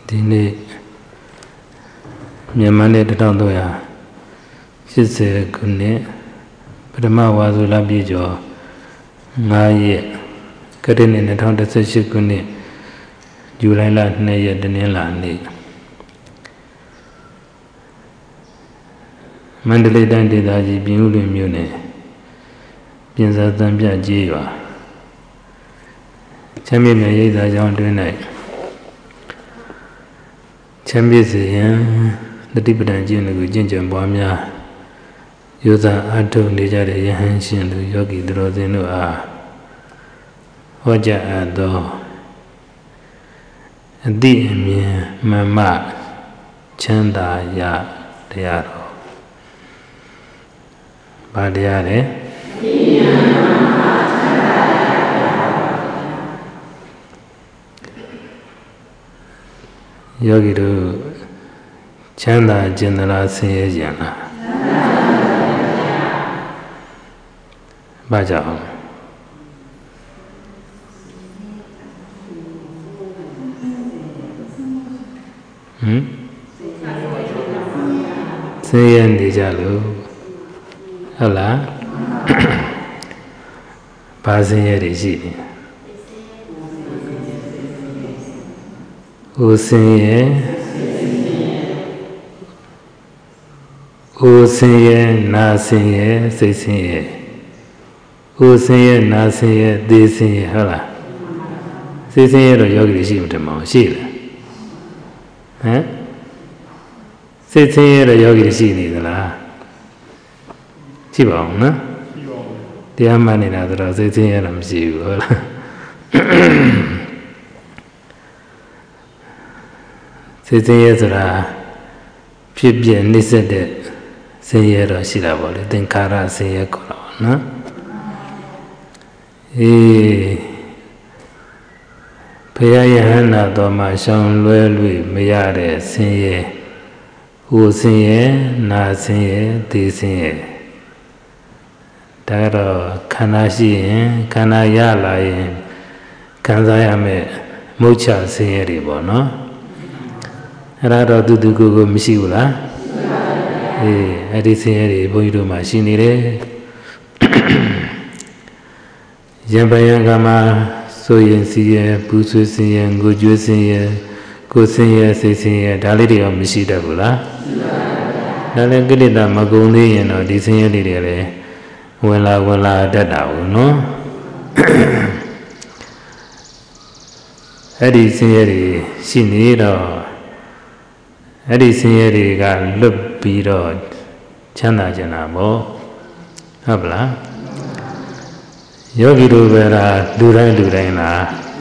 ဒီနေ့မြန်မာနှစ်1380ခုနှစ်ပထမဝါဆိုလပြည့်ကျော်9ရက်ကတည်းက2018ခုနှစ်ဇူလိုင်လ2ရက်တနင်္လာနေ့မန္တလေးတိုင်းဒေသကြီးပြင်ဦးလွင်မြို့နယ်ပြင်စာသံပြကျေးရွာချမ်းမြေ့ရိပ်သာကျောင်းတွင်၌ချမ်းမြေ့စေရန်တတိပဒံကျင့်ကိုကျင့်ကြံပွားများယောဇအားထုတ်နေကြတဲ့ယဟန်ရှင်လူယောဂီသူတော်စင်တို့အားဟောကြားအပ်သောအတိအမြင်မှန်မှချမ်းသာရတရားတော်ဘာတရားလဲယောဂီတို့ချမ်းသာခြင်းသလားဆင်းရဲခြင်းလားဘာကြောင့်ဆင်းရဲနေကြလို့ဟုတ်လားဘာဆင်းရဲတွေရှိနေကိုယ်ဆင်းရဲကိုယ်ဆင်းရဲနာဆင်းရဲစိတ်ဆင်းရဲကိုယ်ဆင်းရဲနာဆင်းရဲသိဆင်းရဲဟုတ်လားစိတ်ဆင်းရဲတော့ယောဂီရှိမှတမအောင်ရှိလားဟမ်စိတ်ဆင်းရဲတော့ယောဂီရှိနေသလားရှိပါအောင်နော်တရားမှန်နေတာဆိုတော့စိတ်ဆင်းရဲတော့မရှိဘူးဟုတ်လားစိတ်ဆင်းရဲဆိုတာဖြစ်ပြနှိစ္စတဲ့ဆင်းရဲတော့ရှိတာပေါ့လေသင်္ခါရဆင်းရဲခေါ်တော့နော်ဘုရားယဟန္တာတော်မှာရှောင်လွဲလို့မရတဲ့ဆင်းရဲဟိုဆင်းရဲနာဆင်းရဲသိဆင်းရဲဒါတော့ခန္ဓာရှိရင်ခန္ဓာရလာရင်ခံစားရမယ်မုတ်ချဆင်းရဲတွေပေါ့နော်အဲ့ဒါတော့သူကိုမရှိဘူးလားအဲ့ဒီဆင်းရဲတွေဘုန်းကြီးတို့မှာရှိနေတယ်ယံပယံကမှာဆိုရင်စီရဲပူဆွေးဆင်းရဲငိုကြွေးဆင်းရဲကိုယ်ဆင်းရဲစိတ်ဆင်းရဲဒါလေးတွေရောမရှိတတ်ဘူးလားဒါလည်းကိလေသာမကုန်သေးရင်တော့ဒီဆင်းရဲတွေလည်းဝင်လာတတ်တာဘူးနော်အဲ့ဒီဆင်းရဲတွေရှိနေတော့အဲ့ဒီဆင်းရဲတွေကလွတ်ပြီးတော့ချမ်းသာကြတာပေါ့ဟုတ်ပလားယောဂီတို့ပဲလားလူတိုင်းလား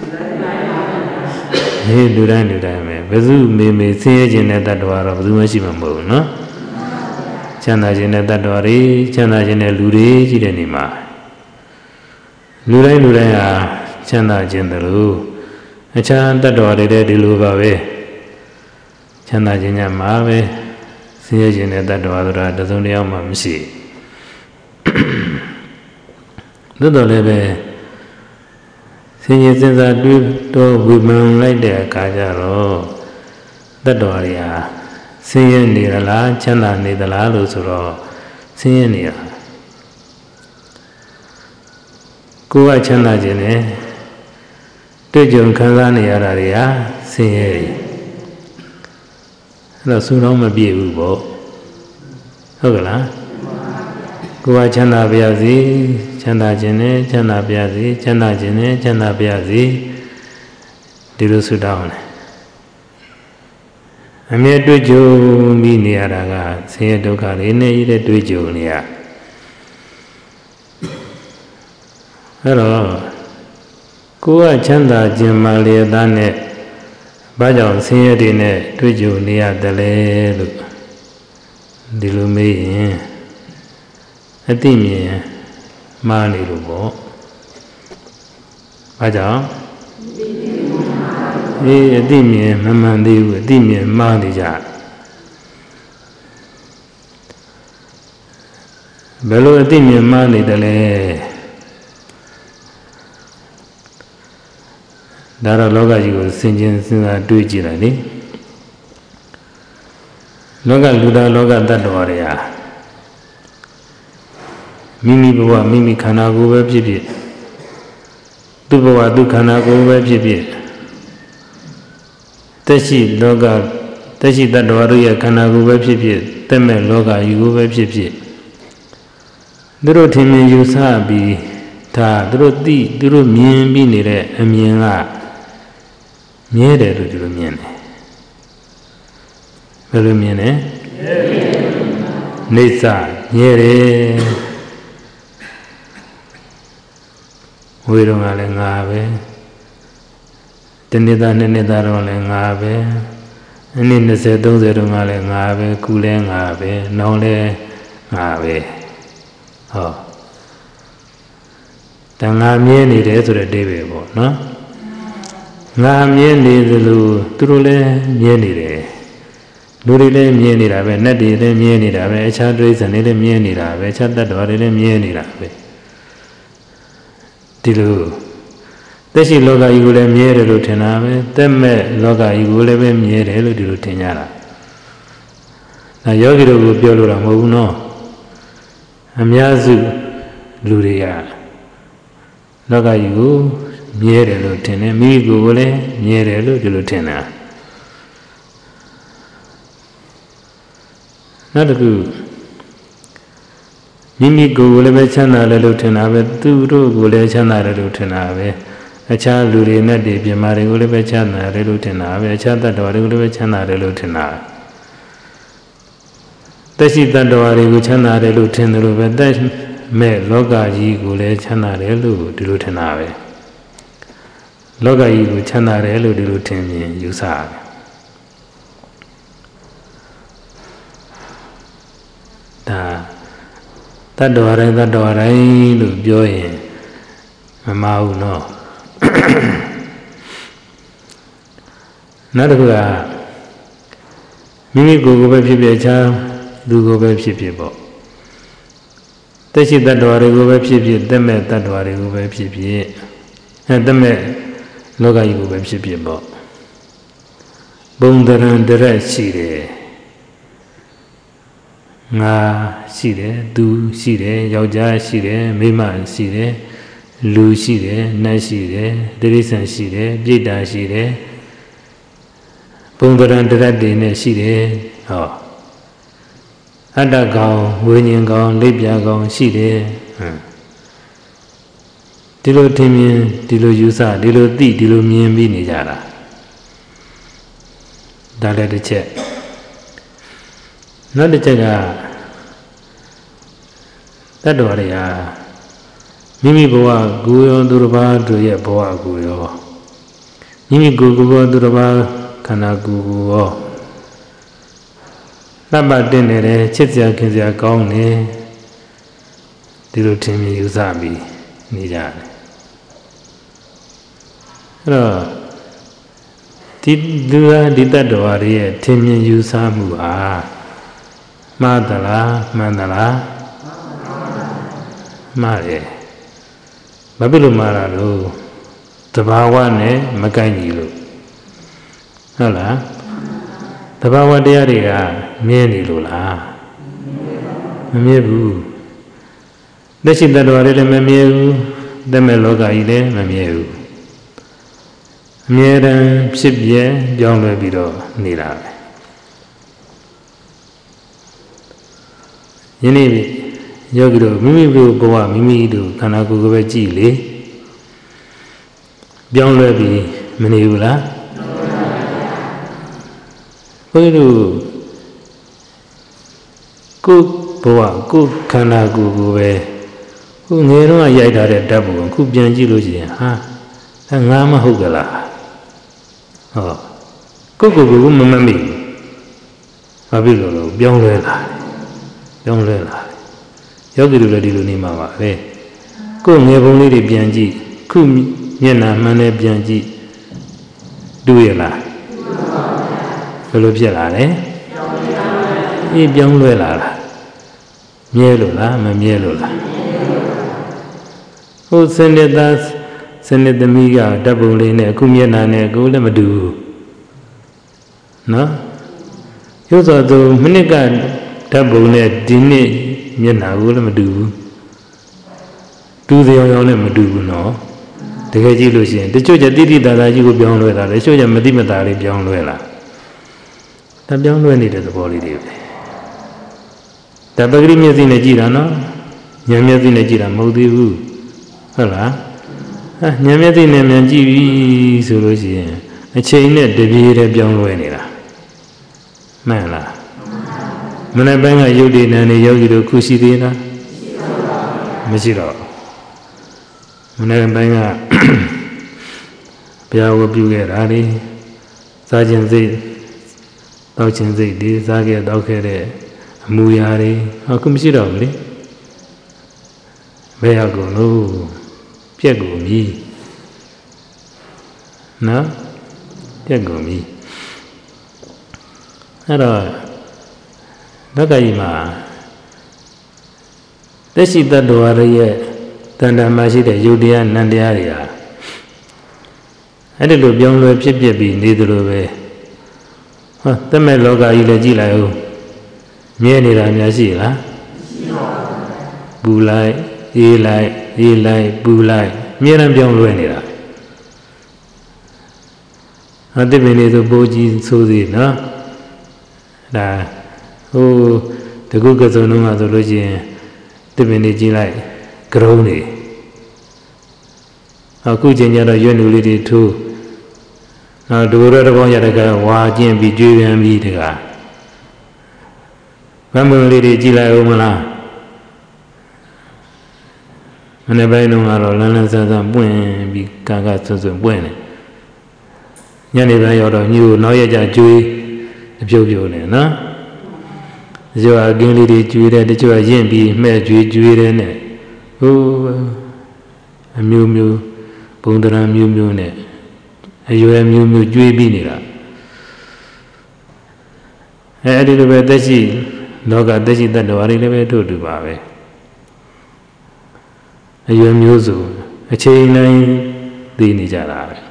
လူတိုင်းပဲဘယ်သူမေဆင်းရဲခြင်းတဲ့တ attva တော့ဘယ်သူမှရှိမှာမဟုတ်ဘူးနော်ချမ်းသာခြင်းတဲ့တ attva တွေချမ်းသာခြင်းတဲ့လူတွေကြီးတဲ့နေမှာလူတိုင်းဟာချမ်းသာခြင်းတလို့အခြားတ attva တွေတဲ့ဒီလိုပါပဲချမ်းသာခြင်းညမှာပဲဆင်းရဲခြင်းတဲ့တ attva ဆိုတာတစုံတစ်ယောက်မှမရှိသို့တော်လည်းပဲဆင်းရဲစဉ်းစားတွေးတော့ဝေဖန်လိုက်တဲ့အခါကျတော့တ attva တွေဟာဆင်းရဲနေသလားချမ်းသာနေသလားလို့ဆိုတော့ဆင်းရဲနေတာကိုယ်ကချမ်းသာခြင်းနဲ့တွေ့ကြုံခံစားနေရတာတွေဟာဆင်းရဲတွေအဲ့တော့ဆူတော့မပြည့်ဘူးပေါ့ဟုတ်ကလားကိုယ်ကချမ်းသာပါရစေချမ်းသာခြင်းနဲ့ချမ်းသာပါရစေချမ်းသာခြင်းနဲ့ချမ်းသာပါရစေဒီလိုဆုတောင်းတယ်အမြဲတွေ့ကြုံပြီးနေရတာကဆင်းရဲဒုက္ခတွေနဲ့ရတဲ့တွေ့ကြုံနေရအဲ့တော့ကိုယ်ကချမ်းသာခြင်းမှလျက်သားနဲ့ဘာကြောင့်ဆင်းရဲတွေနဲ့တွေ့ကြုံနေရတယ်လဲလို့ဒီလိုမေးရင်အတိမြင်မှားနေလို့ပေါ့ဘာကြောင့်အတိမြင်မမှန်သေးဘူးအတိမြင်မှားနေကြဘယ်လိုအတိမြင်မှားနေတယ်လဲဒါတော့လောကကြီးကိုဆင်ခြင်စဉ်းစားတွေးကြည့်လိုက်လေ Loga luda loga dadwariya. Mimi bawa mimi khana ko be phit phit. Tu bawa tu khana ko be phit phit. Tashi loga tashi dadwariya khana ko be phit phit. Temme loga yu ko be phit phit. Duro thimin yu sa bi tha duro ti duro myin bi nire amyin kaမြဲတယ်လို့ဒီလိုမြင်တယ်ဘယ်လိုမြင်လဲနေစာမြဲတယ်ဝေတော့ကလည်းငါပဲတနေ့သားနှစ်နှစ်သားတော့လည်းငါပဲအနည်း20 30တော့ကလည်းငါပဲခုလည်းငါပဲနောင်လည်းငါပဲဟောတန်ငါမြဲနေတယ်ဆိုတဲ့အဓိပ္ပာယ်ပေါ့နော်ငါမြဲနေသလိုသူတို့လည်းမြဲနေတယ်လူတွေလည်းမြဲနေတာပဲနတ်တွေလည်းမြဲနေတာပဲအခြားတိရစ္ဆာန်တွေလည်းမြဲနေတာပဲအခြားတ attva တွေလည်းမြဲနေတာပဲဒီလိုသက်ရှိလောကကြီးကိုလည်းမြဲတယ်လို့ထင်တာပဲသက်မဲ့လောကကြီးကိုလည်းပဲမြဲတယ်လို့ဒီလိုထင်ကြတာဒါယောဂီတို့ကိုပြောလို့တော့မဟုတ်ဘူးနော်အများစုလူတွေကလောကကြီးကိုမြဲတယ်လို့ထင်တယ်မိမိကိုယ်ကိုလည်းမြဲတယ်လို့ဒီလိုထင်တာနောက်တစ်ခုမိမိကိုယ်ကိုလည်းပဲချမ်းသာတယ်လို့ထင်တာပဲသူတို့ကိုလည်းချမ်းသာတယ်လို့ထင်တာပဲအခြားလူတွေနဲ့တည်းပြမာတွေကိုလည်းပဲချမ်းသာတယ်လို့ထင်တာပဲအခြားတ attva တွေကိုလည်းပဲချမ်းသာတယ်လို့ထင်တာသက်ရှိတ attva တွေကိုချမ်းသာတယ်လို့ထင်တယ်လို့ပဲသက်မဲ့လောကကြီးကိုလည်းချမ်းသာတယ်လို့ဒီလိုထင်တာပဲလောကကြီးကိုချမ်းသာတယ်လို့ဒီလိုထင်မြင်ယူဆတယ်ဒါတ attva တိုင်းတ attva တိုင်းလို့ပြောရင်မမှားဘူးနော်နောက်တစ်ခုကမိမိကိုယ်ကိုပဲဖြစ်ဖြစ်ချမ်းသူကိုပဲဖြစ်ဖြစ်ပေါ့သက်ရှိတ attva တွေကိုပဲဖြစ်ဖြစ်သက်မဲ့တ attva တွေကိုပဲဖြစ်ဖြစ်သက်မဲ့လောကကြီးကိုပဲဖြစ်ဖြစ်ပေါ့ဘုံတရံတရက်ရှိတယ်ငါရှိတယ်သူရှိတယ်ယောက်ျားရှိတယ်မိန်းမရှိတယ်လူရှိတယ်နတ်ရှိတယ်တိရစ္ဆာန်ရှိတယ်ပြိတ္တာရှိတယ်ဘုံတရံတရက်တွေနဲ့ရှိတယ်ဟောအတ္တကောင်ဝိညာဉ်ကောင်လိပ်ပြာကောင်ရှိတယ်ဒီလိုထင်မြင်ဒီလိုယူဆဒီလိုသိဒီလိုမြင်ပြီးနေကြတာဒါလည်းတစ်ချက်နောက်တစ်ချက်ကတ attva တွေဟာမိမိဘဝကိုယ်ရောသူတစ်ပါးတို့ရဲ့ဘဝကိုယ်ရောမိမိကိုယ်ကိုယ်ရောသူတစ်ပါးခန္ဓာကိုယ်ကိုရောတပ်ပတ်တင်နေတယ်ချစ်စရာခင်စရာကောင်းနေဒီလိုထင်မြင်ယူဆပြီးနေကြတယ်အဲ့တော့ဒီလူဟာဒီတ attva တွေရဲ့ထင်မြင်ယူဆမှုဟာမှားသလားမှန်သလားမှားတယ်ဘာဖြစ်လို့မှားတာလို့သဘာဝနဲ့မကိုက်ညီလို့ဟုတ်လားသဘာဝတရားတွေကမြဲနေလို့လားမမြဲဘူးလက်ရှိတ attva တွေလည်းမမြဲဘူးသက်မဲ့လောကကြီးလည်းမမြဲဘူးအမြဲတမ်းဖြစ်ပြဲပြောင်းလဲပြီးတော့နေတာပဲယနေ့ယောဂီတို့မိမိတို့ဘဝမိမိတို့ခန္ဓာကိုယ်ကိုပဲကြည့်လေပြောင်းလဲပြီးမနေဘူးလားဘုရားတို့ကိုယ်ဘဝကိုယ်ခန္ဓာကိုယ်ကိုပဲဟိုငယ်တော့ရိုက်ထားတဲ့ဓာတ်ပုံခုပြန်ကြည့်လို့ရှိရင်ဟာဒါငါမဟုတ်ကြလားဟောကိုယ်ကိုမမမိဘာဖြစ်လို့လဲပြောင်းလဲလာပြောင်းလဲလာယောဂီတို့လည်းဒီလိုနေမှာပါပဲကိုယ်ငယ်ပုံလေးတွေပြန်ကြည့်ခုမျက်နှာမှန်နဲ့ပြန်ကြည့်တွေ့ရလားဘယ်လိုဖြစ်လာလဲအေးပြောင်းလဲလာတာမြဲလို့လားမမြဲလို့လားဟိုစနေသားစနေသမီးကဓာတ်ပုံလေးနဲ့အခုမျက်နှာနဲ့ကိုယ်လည်းမတူဘူးနော်ရုပ်စွာသူမိနစ်ကဓာတ်ပုံနဲ့ဒီနေ့မျက်နှာကိုလည်းမတူဘူးတူစရောင်ရောင်နဲ့မတူဘူးနော်တကယ်ကြည့်လို့ရှိရင်တချို့ကျတိတိတသာကြီးကိုပြောင်းလဲတာလေတချို့ကျမတိမတာလေးပြောင်းလဲလာဒါပြောင်းလဲနေတဲ့သဘောလေးတွေပဲဒါပဂရိမျက်စိနဲ့ကြည့်တာနော်ဉာဏ်မျက်စိနဲ့ကြည့်တာမဟုတ်သေးဘူးဟုတ်လားဉာဏ်မျက်စိနဲ့မြန်ကြည့်ပြီဆိုလို့ရှိရင်အချိန်နဲ့တပြေးတည်းပြောင်းလဲနေတာမှန်လားမနေ့ပိုင်းကယုတ်ဒီနန်နေယောဂီတို့ခုရှိသေးလားမရှိတော့မနေ့ပိုင်းကဘုရားဝပြုခဲ့တာလေစားခြင်းစိတ်တောက်ခြင်းစိတ်ဒီစားခဲ့တောက်ခဲ့တဲ့အမူအရာတွေအခုမရှိတော့ဘူးလေဘယ်ရောက်ကုန်လို့ပြက်ကုန်ပြီနော်ပြက်ကုန်ပြီအဲ့တော့ဘက်ကကြီးမှာသက်ရှိတ္တဝါရဲ့တဏ္ဍာမှာရှိတဲ့ယုတ်တရားနံတရားတွေဟာအဲ့ဒီလိုပြောင်းလဲဖြစ်ပြပြီးနေသလိုပဲဟောတမဲ့လောကကြီးလည်းကြည့်လိုက်ဦးမြဲနေတာများရှိလားမရှိပါဘူးပူလိုက်အေးလိုက်အေးလိုက်ပူလိုက်မြဲတမ်းပြောင်းလဲနေတာအတိပင်လေးဆိုပိုးကြီးဆိုးစီနော်ဒါဟိုတကုကစုံလုံးကဆိုလို့ရှိရင်တိပင်လေးကြီးလိုက်ကရုံးနေအခုချိန်ကျတော့ရွက်နူလေးတွေထိုးနောက်ဒုရတဘောရတကဝါကျင်ပြီးကျွေးပြန်ပြီးတကမမွန်လေးတွေကြည်လိုက်ဦးမလားမနေ့ပိုင်းတုန်းကတော့လန်းလန်းဆန်းဆန်းပွင့်ပြီးကာကဆွဆွပွင့်တယ်ညနေပိုင်းရောက်တော့ညို့နောက်ရကြကျွေးအပြုတ်ပြုတ်နေနော်တချို့အကင်းလေးတွေကျွေးတယ်တချို့ရင့်ပြီးမှဲ့ကျွေးတယ်နဲ့ဟိုအမျိုးမျိုးဘုံတရံမျိုးမျိုးနဲ့အရွယ်မျိုးမျိုးကျွေးပြီးနေတာအဲဒီလိုပဲသက်ရှိလောကသက်ရှိတ attva တွေလည်းပဲထို့တူပါပဲအရွယ်မျိုးစုအချိန်တိုင်းသိနေကြတာပဲ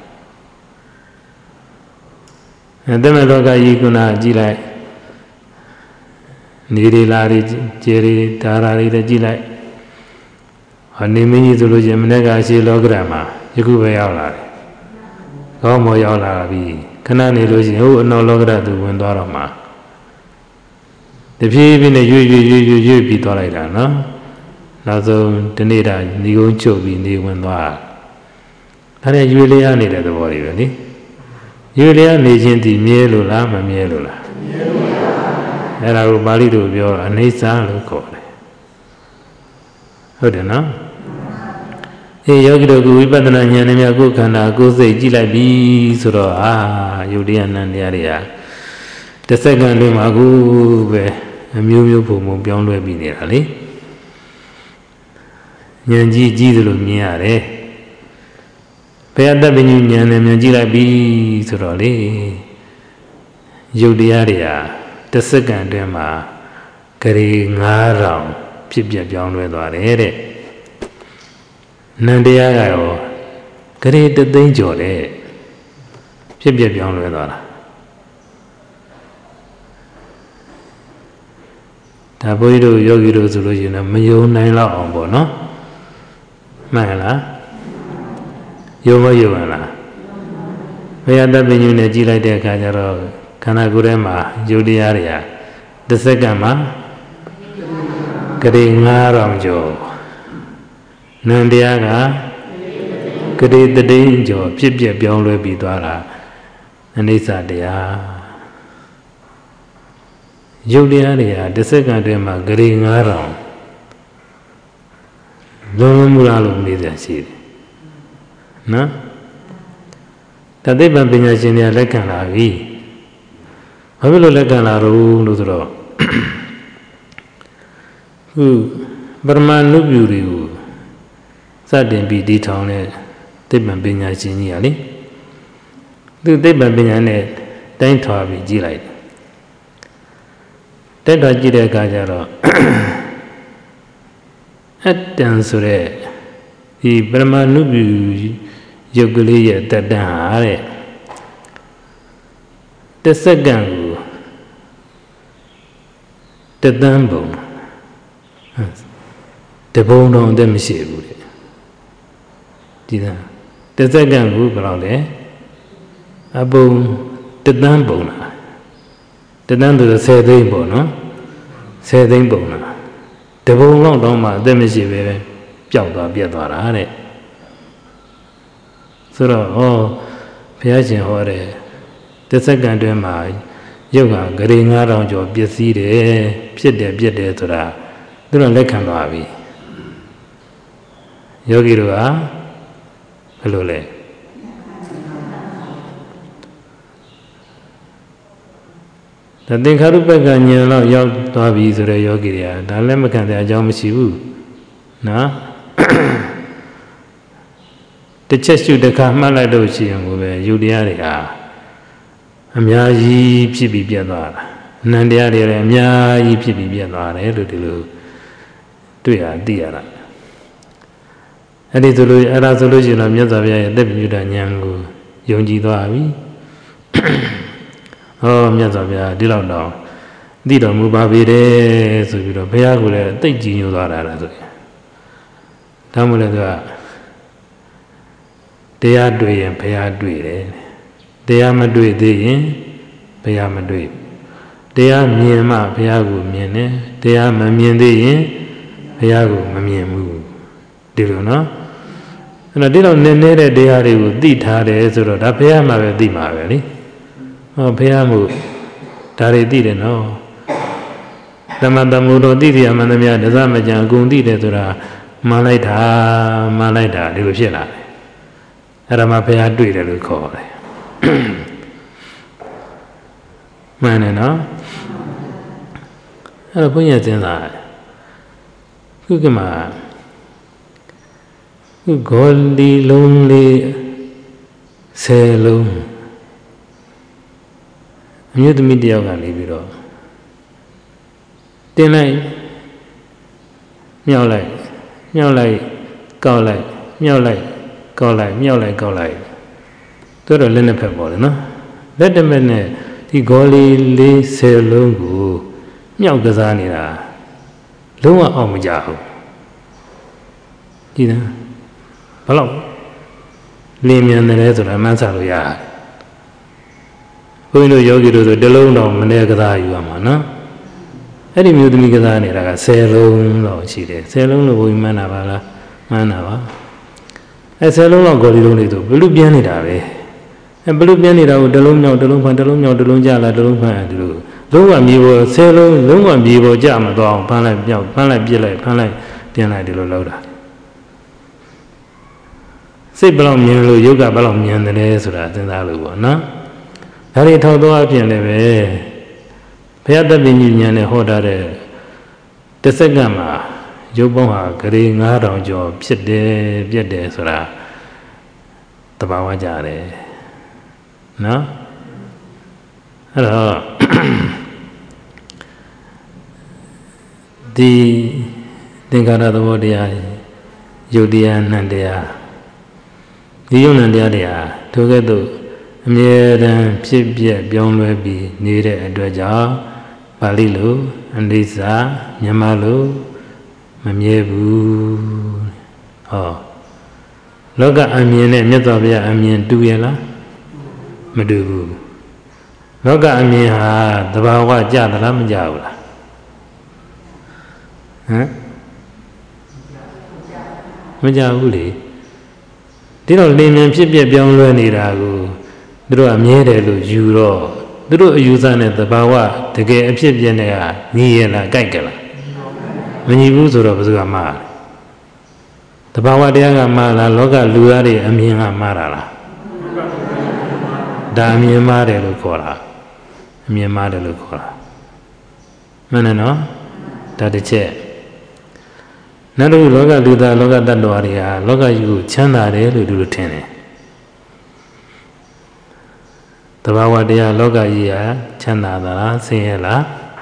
တမလောကကြီးကုနာကြည့်လိုက်နေရီလာရီကျေရီဒါရာရီလည်းကြည့်လိုက်ဟောနေမင်းကြီးဆိုလို့ချင်းမနေ့ကအရှိလောကရမှာယခုပဲရောက်လာတယ်ကောင်းမောရောက်လာပြီခဏနေလို့ရှိရင်ဟိုအနောက်လောကရသူဝင်သွားတော့မှာတဖြည်းဖြည်းနဲ့ရွေ့ပြီးသွားလိုက်တာနော်နောက်ဆုံးဒီနေ့တာညီကုန်းချုပ်ပြီးနေဝင်သွားဒါနဲ့ရွေ့လျားနေတဲ့သဘောတွေပဲလေရွေ့လျားနေခြင်းဒီမြဲလို့လားမမြဲလို့လားမြဲပါဘူးအဲ့ဒါကိုပါဠိလိုပြောအနိစ္စလို့ခေါ်တယ်ဟုတ်တယ်နော်အေးယောဂီတို့ကဝိပဿနာဉာဏ်နဲ့မြတ်ကိုယ်ခန္ဓာကိုယ်စိတ်ကြည့်လိုက်ပြီဆိုတော့ယုတ်တရားနံတရားတွေဟာတစ်စက္ကန့်တွင်မှာကိုပဲအမျိုးမျိုးပုံပုံပြောင်းလဲပြီးနေတာလေဉာဏ်ကြီးသလိုမြင်ရတယ်ဘယ်အတ္တပညာဉာဏ်နဲ့မြင်ကြည့်လိုက်ပြီဆိုတော့လေယုတ်တရားတွေဟာတစ်စက္ကန့်တွင်မှာဂရေ9000ဖြစ်ပြပြောင်းလဲသွားတယ်တဲ့နန္တရားကရောဂရေတသိန်းကျော်တဲ့ဖြစ်ပြပြောင်းလဲသွားတာဒါဘုန်းကြီးတို့ယောဂီတို့ဆိုလို့ရှိရင်မယုံနိုင်တော့အောင်ပေါ့နော်မှန်လားယုံမယုံလားဘယ်အတ္တပညာနဲ့ကြည့်လိုက်တဲ့အခါကျတော့ခန္ဓာကိုယ်ထဲမှာယုတ်တရားတွေဟာတစ်စက္ကန့်မှာဂရေ9000ကျော်နန္တရားကဂရေတသိန်းကျော်ဖြစ်ပြပြောင်းလဲပြီးသွားတာအနိစ္စတရားယုတ်တရားတွေဟာတစ်စက္ကန့်တည်းမှာဂရေ9000လုံးမူလားလို့မေးကြရှိတယ်နော်တသိပ္ပံပညာရှင်တွေကလက်ခံလာပြီဘာဖြစ်လို့လက်ခံလာလို့ဆိုတော့ခုပရမဏုပြုတွေကိုစတင်ပြီးတည်ထောင်တဲ့သိပ္ပံပညာရှင်ကြီးကလေသူသိပ္ပံပညာနဲ့တိုင်းထွာပြီးကြည့်လိုက်တက်တော်ကြည့်တဲ့အခါကျတော့အတ္တန်ဆိုတဲ့ဒီပရမဏုပြုယုတ်ကလေးရဲ့တက်တန်ဟာတဲ့တစ်စက္ကန့်ကို tán bồng để bồng đâu để mình xếp bù đấy đi ra để tất cả bù bao lệ à bồng tán bồng na tán từ xe đinh bồng nó xe đinh bồng na để bồng đâu đâu mà để mình xếp về chọn đó biết đó là đấy sau đó phía trên họ đấy tất cả đều mà yêu cả cái gì ngã ra cho biết gì đấy biết đấy thôi là tôi là lấy khăn vào đi yogi rồi à hello lệแต่သင်္ခါရုပ္ပကဉာဏ်လောက်ရောက်သွားပြီဆိုတဲ့ယောဂီတွေကဒါလည်းမခံတဲ့အကြောင်းမရှိဘူးနော်တစ်ချက်ရှုတစ်ခါမှတ်လိုက်လို့ရှိရင်ကိုပဲယူတရားတွေဟာအများကြီးဖြစ်ပြီးပြတ်သွားတာအနန္တရားတွေလည်းအများကြီးဖြစ်ပြီးပြတ်သွားတယ်လို့ဒီလိုတွေ့ရသိရတာအဲ့ဒါဆိုလို့ရှိရင်တော့မြတ်စွာဘုရားရဲ့အသက်ပြည့်တဲ့ဉာဏ်ကိုယုံကြည်သွားပြီဟောမြတ်စွာဘုရားဒီလောက်တော့သိတော်မူပါပြီတဲ့ဆိုပြီးတော့ဘုရားကလည်းသိကြည်ညိုသွားတာလားဆိုရင်ဒါမှမဟုတ်လည်းတရားတွေ့ရင်ဘုရားတွေ့တယ်တရားမတွေ့သေးရင်ဘုရားမတွေ့တရားမြင်မှဘုရားကိုမြင်တယ်တရားမမြင်သေးရင်ဘုရားကိုမမြင်ဘူးဒီလိုနော်အဲ့တော့ဒီလိုနည်းနည်းတဲ့တရားတွေကိုသိထားတယ်ဆိုတော့ဒါဘုရားမှာပဲသိမှာပဲလေဟောဘုရားမို့ဒါတွေသိတယ်နော်သမတမူတော်သိတရားမှန်သမျှဒသမကြံအကုန်သိတယ်ဆိုတာမှန်လိုက်တာဒီလိုဖြစ်လာတယ်အဲ့ဒါမှဘုရားတွေ့တယ်လို့ခေါ်တယ်မှန်တယ်နော်အဲ့တော့ဘုရားသင်သာခုကမှဂေါ်လီလုံးလေး10လုံးအမျိုးသမီးတယောက်ကနေပြီးတော့တင်လိုက်မြောက်လိုက်ကောက်လိုက်မြောက်လိုက်ကောက်လိုက်မြောက်လိုက်ကောက်လိုက်တို့တော့လက်နှစ်ဖက်ပေါ်တယ်နော်လက်တစ်မဲ့နဲ့ဒီဂေါ်လီလေး10လုံးကိုမြောက်ကစားနေတာလုံးဝအောင်မကြဘူးကြည့်နော်ဘလို့လင်းမြန်တယ်ဆိုတာမှန်းဆလို့ရတယ်ဘုန်းကြီးတို့ယောဂီတို့ဆိုတစ်လုံးတော့မနေ့ကစားယူရမှာနော်အဲ့ဒီမျိုးသမီးကစားနေတာက10လုံးတော့ရှိတယ်10လုံးလို့ဘုန်းကြီးမှန်းတာပါလားမှန်းတာပါအဲ့10လုံးတော့ဂေါ်လီလုံးတွေဆိုဘလူပြန်းနေတာပဲအဲ့ဘလူပြန်းနေတာကိုတစ်လုံးမြောက်တစ်လုံးဖန်တစ်လုံးမြောက်တစ်လုံးကြလာတစ်လုံးဖန်ဒီလိုလုံးဝမြေပေါ်10လုံးလုံးဝမြေပေါ်ကြမသွားအောင်ဖမ်းလိုက်ပြောက်ဖမ်းလိုက်ပြစ်လိုက်ဖမ်းလိုက်ပြန်လိုက်ဒီလိုလုပ်တာစိတ်ဘလောက်မြင်လို့ယုတ်ကဘလောက်မြင်တယ်ဆိုတာစဉ်းစားလို့ပေါ့နော်ဒါတွေထောက်တော့အပြင်လည်းပဲဘုရားတပည့်ဉာဏ်နဲ့ဟောတာတဲ့တစ်စက္ကန့်မှာရုပ်ပေါင်းဟာဂရေ9000ကျော်ဖြစ်တယ်ပြတ်တယ်ဆိုတာတဘာဝကြတယ်နော်အဲ့တော့ဒီသင်္ခါရသဘောတရားယုတ်တရားနံတရားဒီယုံနံတရားတွေဟာထိုကဲ့သို့အမြဲတမ်းဖြစ်ပြပြောင်းလဲပြီးနေတဲ့အတွက်ကြောင့်ပါဠိလိုအနိစ္စမြန်မာလိုမမြဲဘူးဟောလောကအမြင်နဲ့မြတ်စွာဘုရားအမြင်တူရဲ့လားမတူဘူးလောကအမြင်ဟာသဘာဝကြသလားမကြဘူးလားဟမ်မကြဘူးလေဒီတော့လင်းမြန်ဖြစ်ပြပြောင်းလဲနေတာကိုသူတို့အမြဲတယ်လို့ယူတော့သူတို့အယူဆနဲ့သဘာဝတကယ်အဖြစ်ပြနေတာညီရလားကြိုက်ကြလားမညီဘူးဆိုတော့ဘယ်သူကမှားသဘာဝတရားကမှားလားလောကလူသားတွေအမြင်ကမှားတာလားဒါအမြင်မှားတယ်လို့ခေါ်တာအမြင်မှားတယ်လို့ခေါ်တာမှန်တယ်နော်ဒါတစ်ချက်နောက်တစ်ခုလောကလူသားလောကတ attva တွေဟာလောကကြီးကိုချမ်းသာတယ်လို့သူတို့ထင်တယ်သဘာဝတရားလောကကြီးဟာချမ်းသာသလားဆင်းရဲလား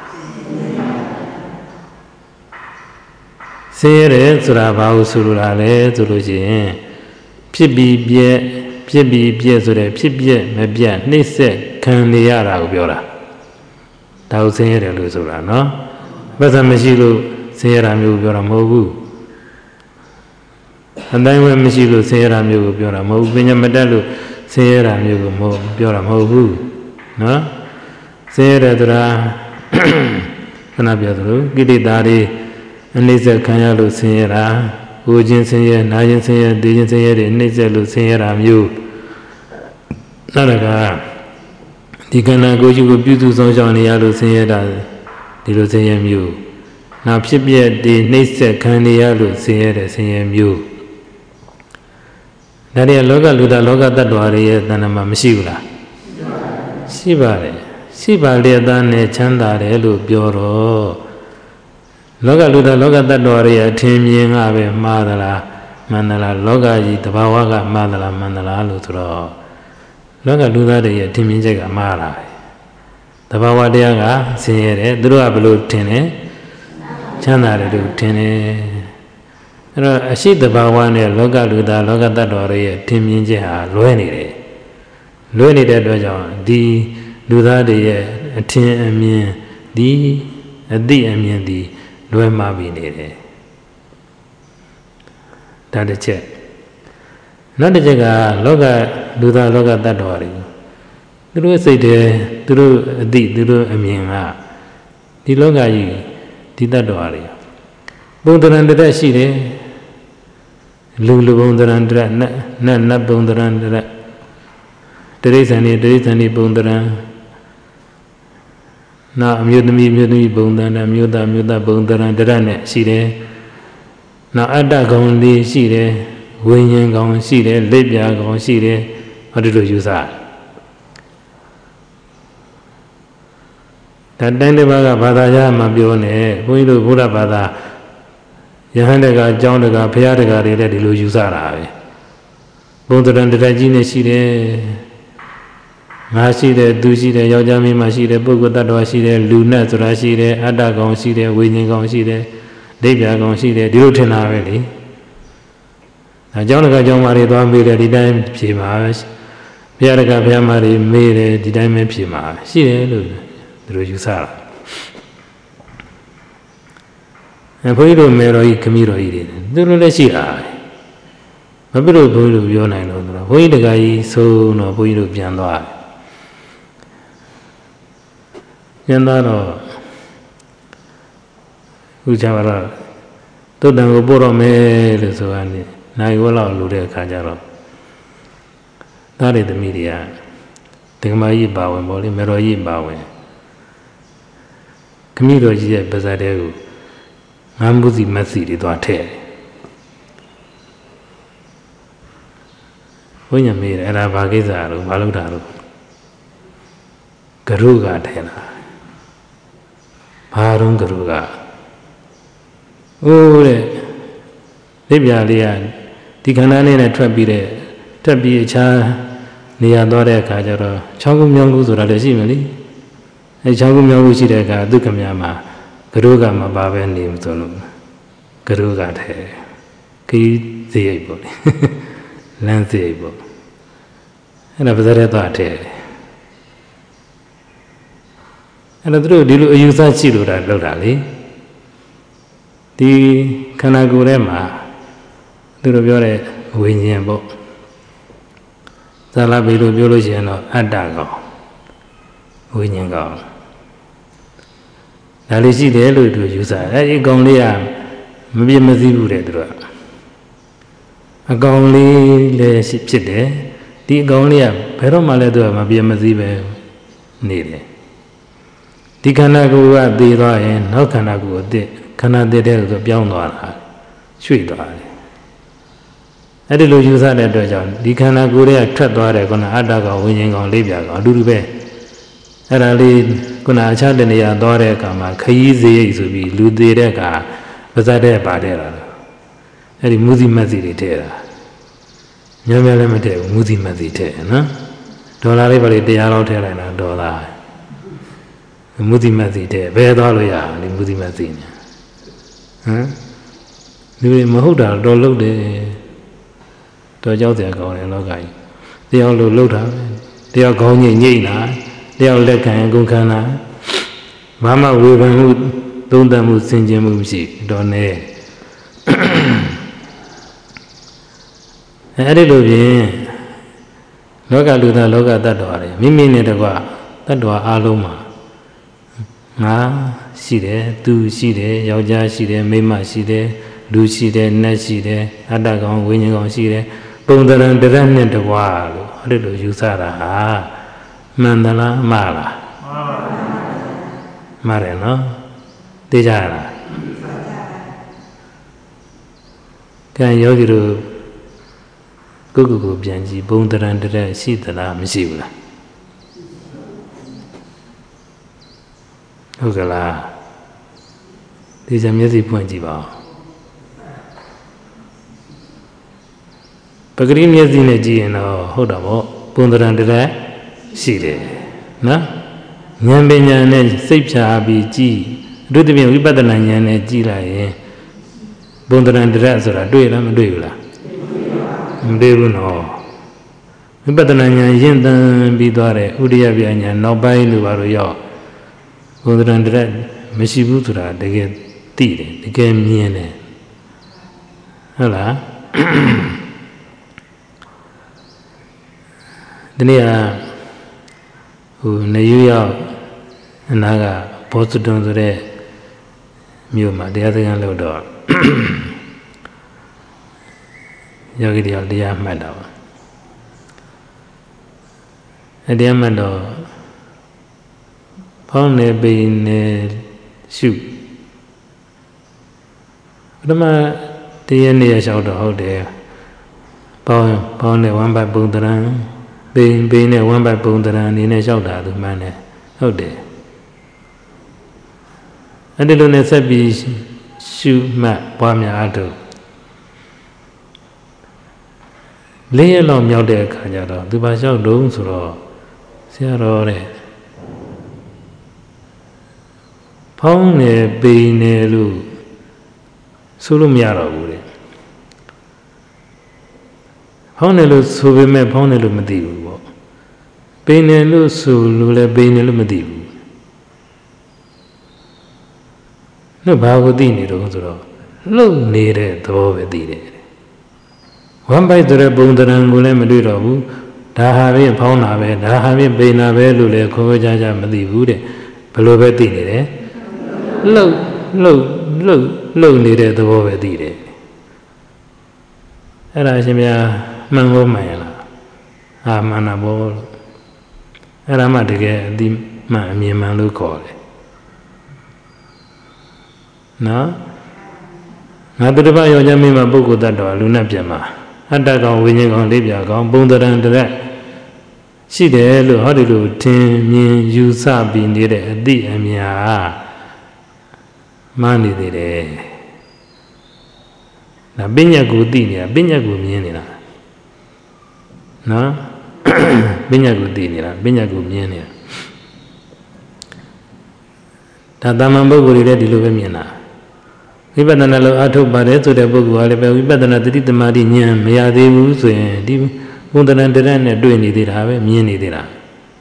ဆင်းရဲတယ်ဆိုတာဘာလို့ဆိုလိုတာလဲဆိုလို့ရှိရင်ဖြစ်ပြီးပြက်ဆိုတဲ့ဖြစ်ပြက်မပြတ်နှိမ့်ဆက်ခံနေရတာကိုပြောတာဒါကိုဆင်းရဲတယ်လို့ဆိုတာနော်ပတ်စံမရှိလို့ဆင်းရဲတာမျိုးပြောတာမဟုတ်ဘူးအတိုင်းဝဲမရှိလို့ဆင်းရဲတာမျိုးကိုပြောတာမဟုတ်ဘူးပညာမတတ်လို့ဆင်းရဲတာမျိုးကိုပြောတာမဟုတ်ဘူးနော်ဆင်းရဲတဲ့တရားခဏပြောသလိုကိလေသာတွေအနှိမ့်ဆက်ခံရလို့ဆင်းရဲတာဟိုခြင်းဆင်းရဲနာခြင်းဆင်းရဲသိခြင်းဆင်းရဲတွေနှိမ့်ဆက်လို့ဆင်းရဲတာမျိုးနောက်တစ်ခါဒီခန္ဓာကိုယ်ကြီးကိုပြုစုဆောင်ရှောက်နေရလို့ဆင်းရဲတာဒီလိုဆင်းရဲမျိုးနောက်ဖြစ်ပျက်ဒီနှိမ့်ဆက်ခံနေရလို့ဆင်းရဲတဲ့ဆင်းရဲမျိုးဒါတွေလောကလူသားလောကတ attva တွေရဲ့တဏ္ဍာမှာမရှိဘူးလားရှိပါတယ်ရှိပါလေသားနဲ့ချမ်းသာတယ်လို့ပြောတော့လောကလူသားလောကတ attva တွေရဲ့အထင်မြင်ကပဲမှားသလားမှန်သလားလောကကြီးတဘာဝကမှားသလားမှန်သလားလို့ဆိုတော့လောကလူသားတွေရဲ့ထင်မြင်ချက်ကမှားတာပဲတဘာဝတရားကဆင်းရဲတယ်သူတို့ကဘလို့ထင်တယ်ချမ်းသာတယ်လို့ထင်တယ်အဲ့တော့အရှိတဘာဝနဲ့လောကလူသားလောကတ attva တွေရဲ့ထင်မြင်ချက်ဟာလွဲနေတယ်လွဲနေတဲ့အတွက်ကြောင့်ဒီလူသားတွေရဲ့အထင်အမြင်ဒီအသိအမြင်ဒီလွဲမှားပြီးနေတယ်ဒါတစ်ချက်နောက်တစ်ချက်ကလောကလူသားလောကတ attva တွေသူတို့စိတ်တွေသူတို့အသိသူတို့အမြင်ကဒီလောကကြီးဒီ attva တွေပုံတရံတရက်ရှိတယ်လူပုံတရံတရက်နတ်ပုံတရံတရက်တိရိစ္ဆာန်တွေပုံတရံနောက်အမျိုးသမီးပုံတရံအမျိုးသားပုံတရံတရက်နဲ့ရှိတယ်နောက်အတ္တကောင်လေးရှိတယ်ဝိညာဉ်ကောင်ရှိတယ်လက်ပြကောင်ရှိတယ်ဟောဒီလိုယူဆဒါတိုင်းတစ်ပါးကဘာသာကြားမှာပြောနေဘုန်းကြီးတို့ဘုရားဘာသာယဟန်တကအကြောင်းတကဘုရားတကတွေလည်းဒီလိုယူဆတာပဲဘုံတရံတရက်ကြီးနဲ့ရှိတယ်ငါရှိတယ်သူရှိတယ်ယောက်ျားမင်းမရှိတယ်ပုဂ္ဂိုလ်တ attva ရှိတယ်လူနဲ့ဆိုတာရှိတယ်အတ္တကောင်ရှိတယ်ဝိညာဉ်ကောင်ရှိတယ်ဒိဋ္ဌာကောင်ရှိတယ်ဒီလိုထင်တာပဲလေအကြောင်းတကအကြောင်းမာတွေသွားမေးတယ်ဒီတိုင်းဖြေမှာဘုရားတကဘုရားမာတွေမေးတယ်ဒီတိုင်းပဲဖြေမှာရှိတယ်လို့ဒီလိုယူဆတာဘုန်းကြီးတို့မေတော်ကြီးခမည်းတော်ကြီးတွေသူတို့လည်းရှိတာမပြလို့ဘုန်းကြီးတို့ပြောနိုင်လို့ဆိုတော့ဘုန်းကြီးတကကြီးဆုံးတော့ဘုန်းကြီးတို့ပြန်သွားတယ်ပြန်သွားတော့ခုချပါတော့တုတ်တန်ကိုပို့တော့မယ်လို့ဆိုကနေနိုင်ဝက်လောက်လူတဲ့အခါကျတော့သားတွေသမီးတွေကဒကမာကြီးပါဝင်ပေါ့လေမေတော်ကြီးပါဝင်ခမည်းတော်ကြီးရဲ့ပါဇာတဲကိုငါးမှုစီမက်စီတွေသွားထည့်ဘုညာမေးတယ်အဲ့ဒါဘာကိစ္စလို့ဘာလုပ်တာလို့ကရုကထဲလာဘာတော့ကရုကအိုးတဲ့လက်ပြလေးကဒီခန္ဓာလေးနဲ့ထွက်ပြီးအခြားနေရာသွားတဲ့အခါကျတော့ချောင်းကူးမြောင်းကူးဆိုတာလည်းရှိမယ်လေအဲချောင်းကူးမြောင်းကူးရှိတဲ့အခါသူကမြမှာကရုကမပါပဲနေမဆိုလို့ကရုကထဲခီးစရိတ်ပေါ့လေလမ်းစရိတ်ပေါ့အဲ့ဒါပါဇက်ရဲသွားတယ်အဲ့တော့သူတို့ဒီလိုအယူဆရှိလို့တာလောက်တာလေဒီခန္ဓာကိုယ်ထဲမှာသူတို့ပြောတဲ့ဝိညာဉ်ပေါ့ဇာလပေလို့ပြောလို့ရှိရင်တော့အတ္တကောင်ဝိညာဉ်ကောင်ဒါလေးရှိတယ်လို့သူယူဆအဲဒီကောင်လေးကမပြည့်မစည်းဘူးတဲ့သူတို့ကအကောင်လေးလည်းဖြစ်တယ်ဒီအကောင်လေးကဘယ်တော့မှလည်းသူကမပြည့်မစည်းပဲနေတယ်ဒီခန္ဓာကိုယ်ကတည်သွားရင်နောက်ခန္ဓာကိုယ်အသစ်ခန္ဓာတည်တဲ့ဆိုပြောင်းသွားတာရွှေ့သွားတယ်အဲ့ဒီလိုယူဆတဲ့အတွက်ကြောင့်ဒီခန္ဓာကိုယ်ရဲ့ထွက်သွားတဲ့ခုနအတ္တကောင်ဝိညာဉ်ကောင်လေးပြကောင်အတူတူပဲအဲ့ဒါလေးခုနအခြားတနေရာသွားတဲ့အခါမှာခရီးစရိတ်ဆိုပြီးလူသေးတဲ့အခါပါဇက်တဲ့ပါတဲ့တာအဲ့ဒီမူစီမတ်စီတွေထည့်တာများများလည်းမထည့်ဘူးမူစီမတ်စီထည့်နော်ဒေါ်လာလေးပါလေ100လောက်ထည့်လိုက်တာဒေါ်လာမူစီမတ်စီထည့်ဘယ်သွားလို့ရလဲမူစီမတ်စီနဲ့ဟမ်လူတွေမဟုတ်တာတော်လို့တယ်တော်ကြောက်စရာကောင်းတယ်လောကကြီးတရားလို့လှုပ်တာတရားကောင်းညိတ်လာတရားလက်ခံကုန်ခံလာဘာမှဝေဖန်မှုသုံးသပ်မှုဆင်ခြင်မှုမရှိတော့နေအဲ့ဒီလိုဖြင့်လောကလူသားလောကတ attva တွေမိမိနဲ့တကွတ attva အားလုံးမှာငါရှိတယ်သူရှိတယ်ယောက်ျားရှိတယ်မိန်းမရှိတယ်လူရှိတယ်နတ်ရှိတယ်အတ္တကောင်ဝိညာဉ်ကောင်ရှိတယ်ပုံသဏ္ဍာန်တရက်နဲ့တကွာလို့အဲ့ဒီလိုယူဆတာဟာမှန်သလားမှားလားမှားတယ်နော်သိကြလားကံယောဂီတို့ကိုပြန်ကြည့်ပုံသဏ္ဍာန်တရက်ရှိသလားမရှိဘူးလားဟုတ်ကလားဒီစမျက်စိဖွင့်ကြည့်ပါဦးပဂရိမျက်စိနဲ့ကြည့်ရင်တော့ဟုတ်တာပေါ့ပုံသဏ္ဍာန်တရက်ရှိတယ်နော်ဉာဏ်ပညာနဲ့စိတ်ဖြာပြီးကြည့်အထူးသဖြင့်ဝိပဿနာဉာဏ်နဲ့ကြည့်လိုက်ရင်ပုံသဏ္ဍာန်တရက်ဆိုတာတွေ့လားမတွေ့ဘူးလားမတွေ့ဘူးနော်ဝိပဿနာဉာဏ်ရင့်သန်ပြီးသွားတဲ့ဥဒိယပြဉာဏ်နောက်ပိုင်းလိုပါလို့ရောက်ဘုံသဏ္ဍာန်တရက်မရှိဘူးဆိုတာတကယ်သိတယ်တကယ်မြင်တယ်ဟုတ်လားဒီနေ့ကနယူးယောက်အနာကဘော့စတွန်ဆိုတဲ့မြို့မှာတရားစခန်းလုပ်တော့ယောဂီတရားမှတ်တာပါအဲ့တရားမှတ်တော့ဖောင်းနေပိနေရှုပထမတရားနေရလျှောက်တော့ဟုတ်တယ်ပေါင်းနေဝမ်းပိုက်ပုံတရံပိနေဝမ်းပိုက်ပုံတရံအနေနဲ့လျှောက်တာသူမှန်းတယ်ဟုတ်တယ်အဲ့ဒီလိုနဲ့ဆက်ပြီးရှုမှတ်ပွားများအထု၄ရက်လောက်မြောက်တဲ့အခါကျတော့သူပါလျှောက်တော့ဆိုတော့ဆရာတော်တဲ့ဖောင်းနေပိနေလို့ဆိုလို့မရတော့ဘူးတဲ့ဖောင်းနေလို့ဆိုပေမဲ့ဖောင်းနေလို့မသိဘူးပေါ့ပိနေလို့ဆိုလို့လည်းပိနေလို့မသိဘူးလို့ဘာကိုသိနေတော့ဆိုတော့လှုပ်နေတဲ့သဘောပဲသိတယ်ဝမ်းပိုက်တဲ့ပုံသဏ္ဍာန်ကိုလည်းမတွေ့တော့ဘူးဒါဟာဖြင့်ဖောင်းတာပဲဒါဟာဖြင့်ပိနာပဲလို့လည်းခေါ်ကြမသိဘူးတဲ့ဘယ်လိုပဲသိနေတယ်လှုပ်နေတဲ့သဘောပဲသိတယ်အဲ့ဒါရှင်ဗျာမှန်ဖို့မှန်ရလားအာမှန်တာဘောလို့အဲ့ဒါမှတကယ်အတိမှန်အမြင်မှန်လို့ခေါ်တယ်နော်ငါတို့တစ်ပတ်ယောက်ျားမိန်းမပုဂ္ဂိုလ်တ attva လူနဲ့ပြန်မှာအတ္တကောင်ဝိညာဉ်ကောင်လေးပြကောင်ပုံသဏ္ဍာန်တရက်ရှိတယ်လို့ဟောဒီလိုထင်မြင်ယူဆပြီးနေတဲ့အတိအမြာမှန်းနေသေးတယ်ဒါပညာကိုသိနေတာပညာကိုမြင်နေတာနော်ပညာကိုသိနေတာပညာကိုမြင်နေတာဒါတာမန်ပုဂ္ဂိုလ်တွေလည်းဒီလိုပဲမြင်တာဝိပဿနာလို့အထုတ်ပါတယ်ဆိုတဲ့ပုဂ္ဂိုလ်ကလည်းပဲဝိပဿနာတတိတမာတိဉာဏ်မရသေးဘူးဆိုရင်ဒီဘုံတဏ္ဍတရက်နဲ့တွေ့နေသေးတာပဲမြင်နေသေးတာ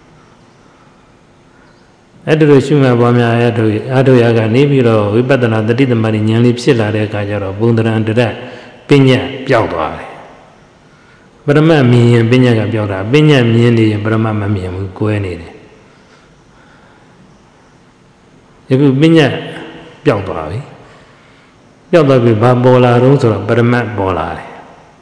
အဲ့ဒါလိုရှုမှတ်ပွားများအထုတ်ရကနေပြီးတော့ဝိပဿနာတတိတမာတိဉာဏ်လေးဖြစ်လာတဲ့အခါကျတော့ဘုံတဏ္ဍတရက်ပညာပျောက်သွားတယ်ပရမတ်မြင်ရင်ပညာကပျောက်တာပညာမြင်နေရင်ပရမတ်မမြင်ဘူးကွဲနေတယ်ယခုပညာပျောက်သွားပြီပျောက်သွားပြီဘာပေါ်လာတော့ဆိုတော့ပရမတ်ပေါ်လာတယ်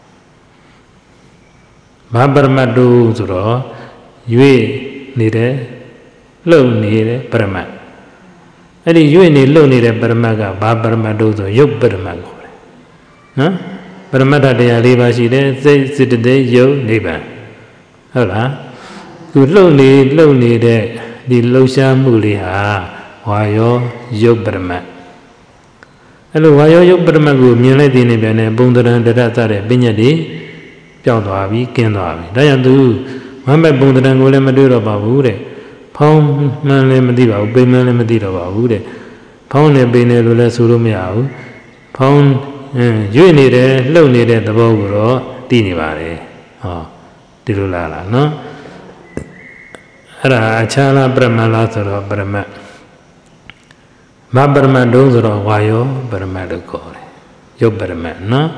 ဘာပရမတ်တို့ဆိုတော့ရွေ့နေတယ်လှုပ်နေတယ်ပရမတ်အဲ့ဒီရွေ့နေလှုပ်နေတဲ့ပရမတ်ကဘာပရမတ်တို့ဆိုရုပ်ပရမတ်ခေါ်တယ်နော်ပရမတ္ထတရား၄ပါးရှိတယ်စိတ်စေတသိက်ယုတ်နိဗ္ဗာန်ဟုတ်လားသူလှုပ်နေတဲ့ဒီလှုပ်ရှားမှုလေးဟာဝါယောယုတ်ပရမတ်အဲ့လိုဝါယောယုတ်ပရမတ်ကိုမြင်လိုက်တဲ့နေပြန်နဲ့ပုံသဏ္ဍာန်တရစတဲ့ပညာတွေပျောက်သွားပြီကင်းသွားပြီဒါကြောင့်သူဝမ်းမဲ့ပုံသဏ္ဍာန်ကိုလည်းမတွေ့တော့ပါဘူးတဲ့ဖောင်းမှန်းလည်းမသိပါဘူးပိမှန်းလည်းမသိတော့ပါဘူးတဲ့ဖောင်းနေပိနေလို့လည်းဆိုလို့မရဘူးဖောင်းရွေ့နေတယ်လှုပ်နေတဲ့သဘောကိုတော့သိနေပါတယ်ဟောဒီလိုလားနော်အဲ့ဒါအခြားလားပရမတ်လားဆိုတော့ပရမတ် Ma Paramado soro wayo Paramado core. Yo Paraman, no?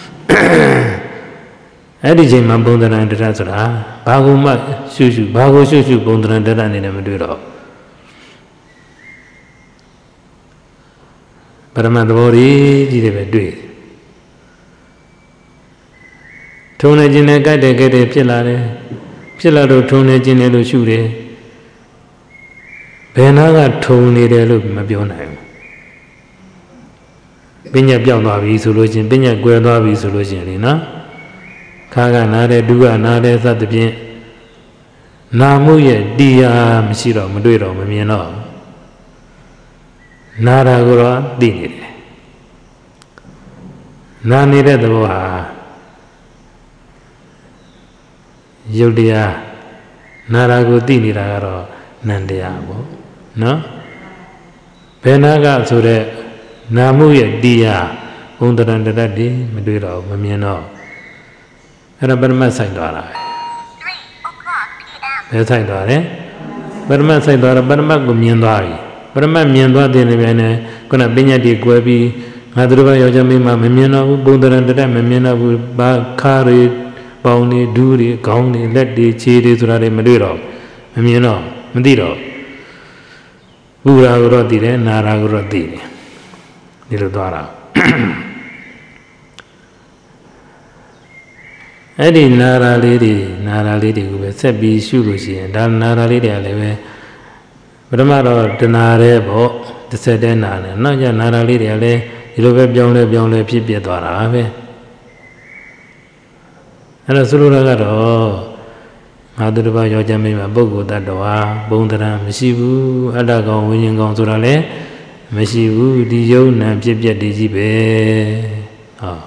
Eddie ma Bondana and Razara, Baguma Shushu, Bago Shushu, Bondana and Maduro. Paramadori did do it. Tone Jinaka de get a Pilado Tone Jinelo Shure. Benaga Tony de look Mabiona. Binya Biandavi solution, Binya Guadavi solution, no? Kaga Nade, Dua Nade, that the Bien Namuye, Dia, Mishiro, Maduro, Mamino Nada Gura, Dini Nani de the Boha Yudia Narago Dini Ragaro, Nandiabo, no? Penaga Sure Namuye, Dia, Undaran the Daddy, Maduro, Mamino. And a Burma side door. 3 o'clock p.m. Burma side door, Burma Gumiandari. Burma Miandwa de Nevene, Gonna Binya di Guabi, Madruba Yojamima, Memino, Bundaran, Memina, Bakari, Boni, Duri, Goni, Letty, Chiri, Turare, Maduro, Memino, Madiro, Ura Rodire, Nara Rodire, Nilodara. Eddie Nara lady, who was a be Shugushi, and Dan Nara lady, I live. Bramaro, the Narebo, the Sedena, not your Nara lady, I lay, you look beyond the Pipia Dora. And a Suragaro, Madruba Yojamima, Bogo, that Doa, Bondara, Meshivu, Adago, winning gone to Rale, Meshivu, Dijon, and Pipia Dijibe. Oh.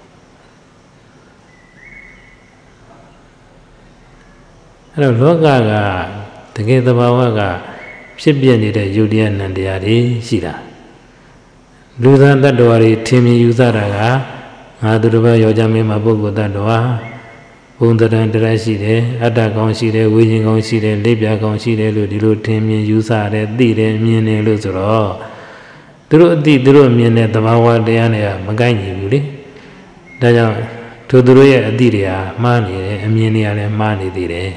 Logaga, the gate of Awaga, Shibian did a Julian and the Adi, Shida. Luthan that dory, Timmy Uzaraga, Madruba Yojami Mabugo that doa, Bundaran the Rashide, Adagon Shide, Winning on Shide, Libya on Shide, Ludilu, Timmy Uzare, Dide, Mine Luzero. Drew Mine, the Mawa Diana, Magani, really. Daja to the Roya Diria, Mani, and Minia and Mani dire.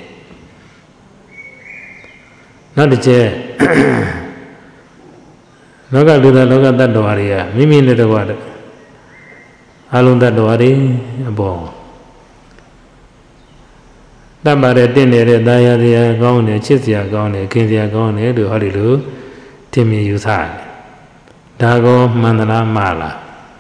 Not the chair. Loga do the Loga that doaria, Mimi little water. Along that doari, a ball. Dabare dinner, Diaria, Gone, Chisia Gone, Kinsia Gone, do Holilu, Timmy Usai. Dago, Mandana, Mala.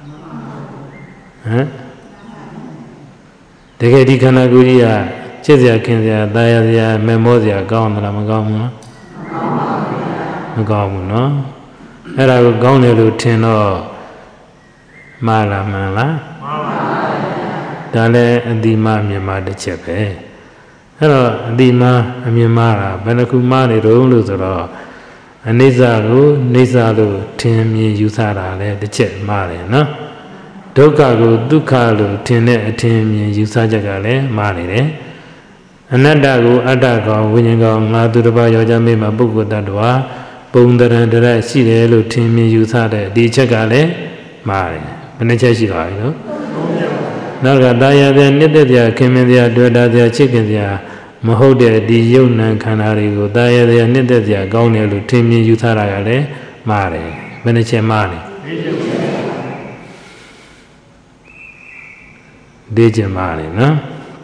The Gedi Kanaguria, Chisia Kinsia, Diaria, Memosia, Gone, Ramagam. No, and I will go to Tino Mala Dale and the Mamma de Chepe. Hello, Dima, Amimara, Benakumari, Ruluzero, and Nizalu, Tim Usara, the Chet Mare, no? Dokago, Dukalu, Tine, Tim Usajagale, Mare, Anadago, Adago, Winningo, Maduba, Yojami, Mabugo, Dadwa. Bundaran the right, see the little Timmy Usade, the Chagale, Mari, Benechashi, Naga Daya, then Nidia came in there, Dweda, their chicken there, Mahodia, the Yunan Canary, Daya, their Nidia, Gonel, Timmy Usarale, Mari, Beneche Mari. Deja Mari, no?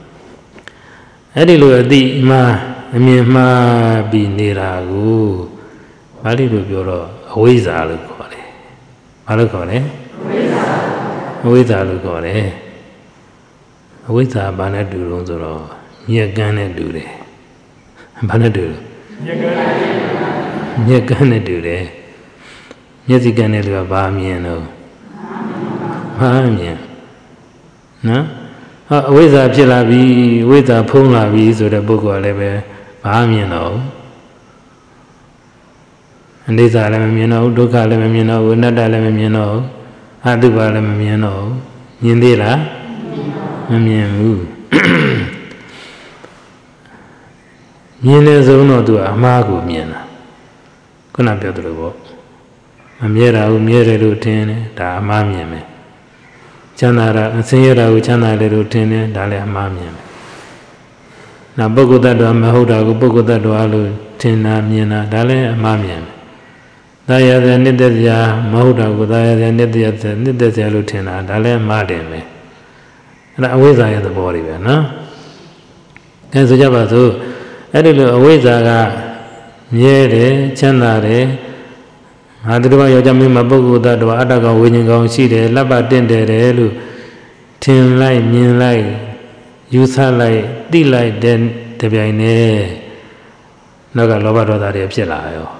Edilu, the ma, I mean, ma be Niragu. Bali to Bureau, a wizard look for it. Malacone? Wizard look for it. A wizard Banadu Rosoro, Yagana do it. Banadu. Yagana do it. Yazigana do a Bamiano. Bamian. No? A wizard Pilavi, wizard Pulavi, so the book or level Bamiano. And these are Lemino, Duka Lemino, Nada Lemino, Aduba Lemino, Yindira, Mamiamu. Yine Zono to Amago Miena. Couldn't be able to walk. Mamiera, Miere routine, da Mamiame. Chanara, Sierra, Chana routine, Dalia Mamiam. Na Bogoda do Mahoda, Bogoda do Alu, Tina, Miena, Dale, Mamiam. Daya the Nidia, Mahoda, Godaya the Nidia Lutina, Dale, Madame. And away I the body, no? And so Jabatu, Edilu away Zaga, Miere, Chanare, Adruba Yajamima Bogoda do Adaga, winning on Side, Laba Dende, Tin light, mean light, use her light, delight, then the Biane Naga Lobado that Epsilayo.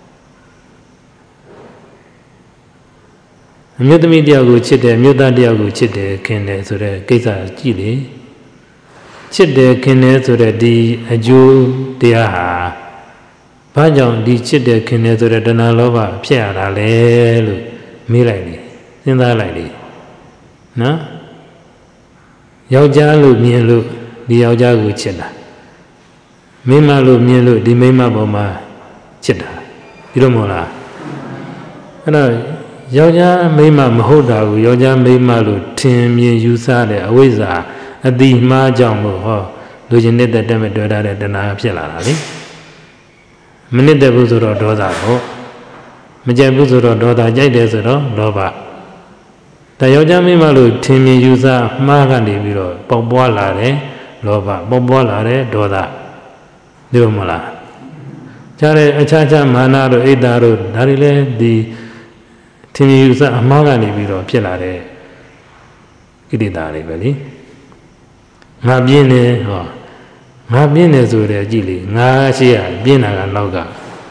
Mutami Diago Chide, Muta Diago Chide, Kende, so the Kesa Chile Chide, Kende, so the D. Aju Diaha Pajon, D. Chide, Kende, so the Danalova, Piara, Lelu, Milady, in the lady. No? Yaujalu, Mielu, the Yaujagu Chida. Mimalu, Mielu, the Mima Boma Chida. You don't know. Yoja Mima Mahoda, Yoja Mimalu, Tim Yusade, Awiza, at the Majamu, Lujanet the Demedoda, the Napilari. Many the Buzuro Doda, Majabuzuro Doda, Jadesero, Loba. The Yoja Mimalu, Tim Yusa, Magandi Biro, Bobolare, Loba, Bobolare, Doda, Dumula. Chare Achacha Manado, Edaro, Darile, the Tini usa Amagani Biro, Pilare Ididari Belly Mabine, Mabine Zure Gili, Nasia, Bina and Loga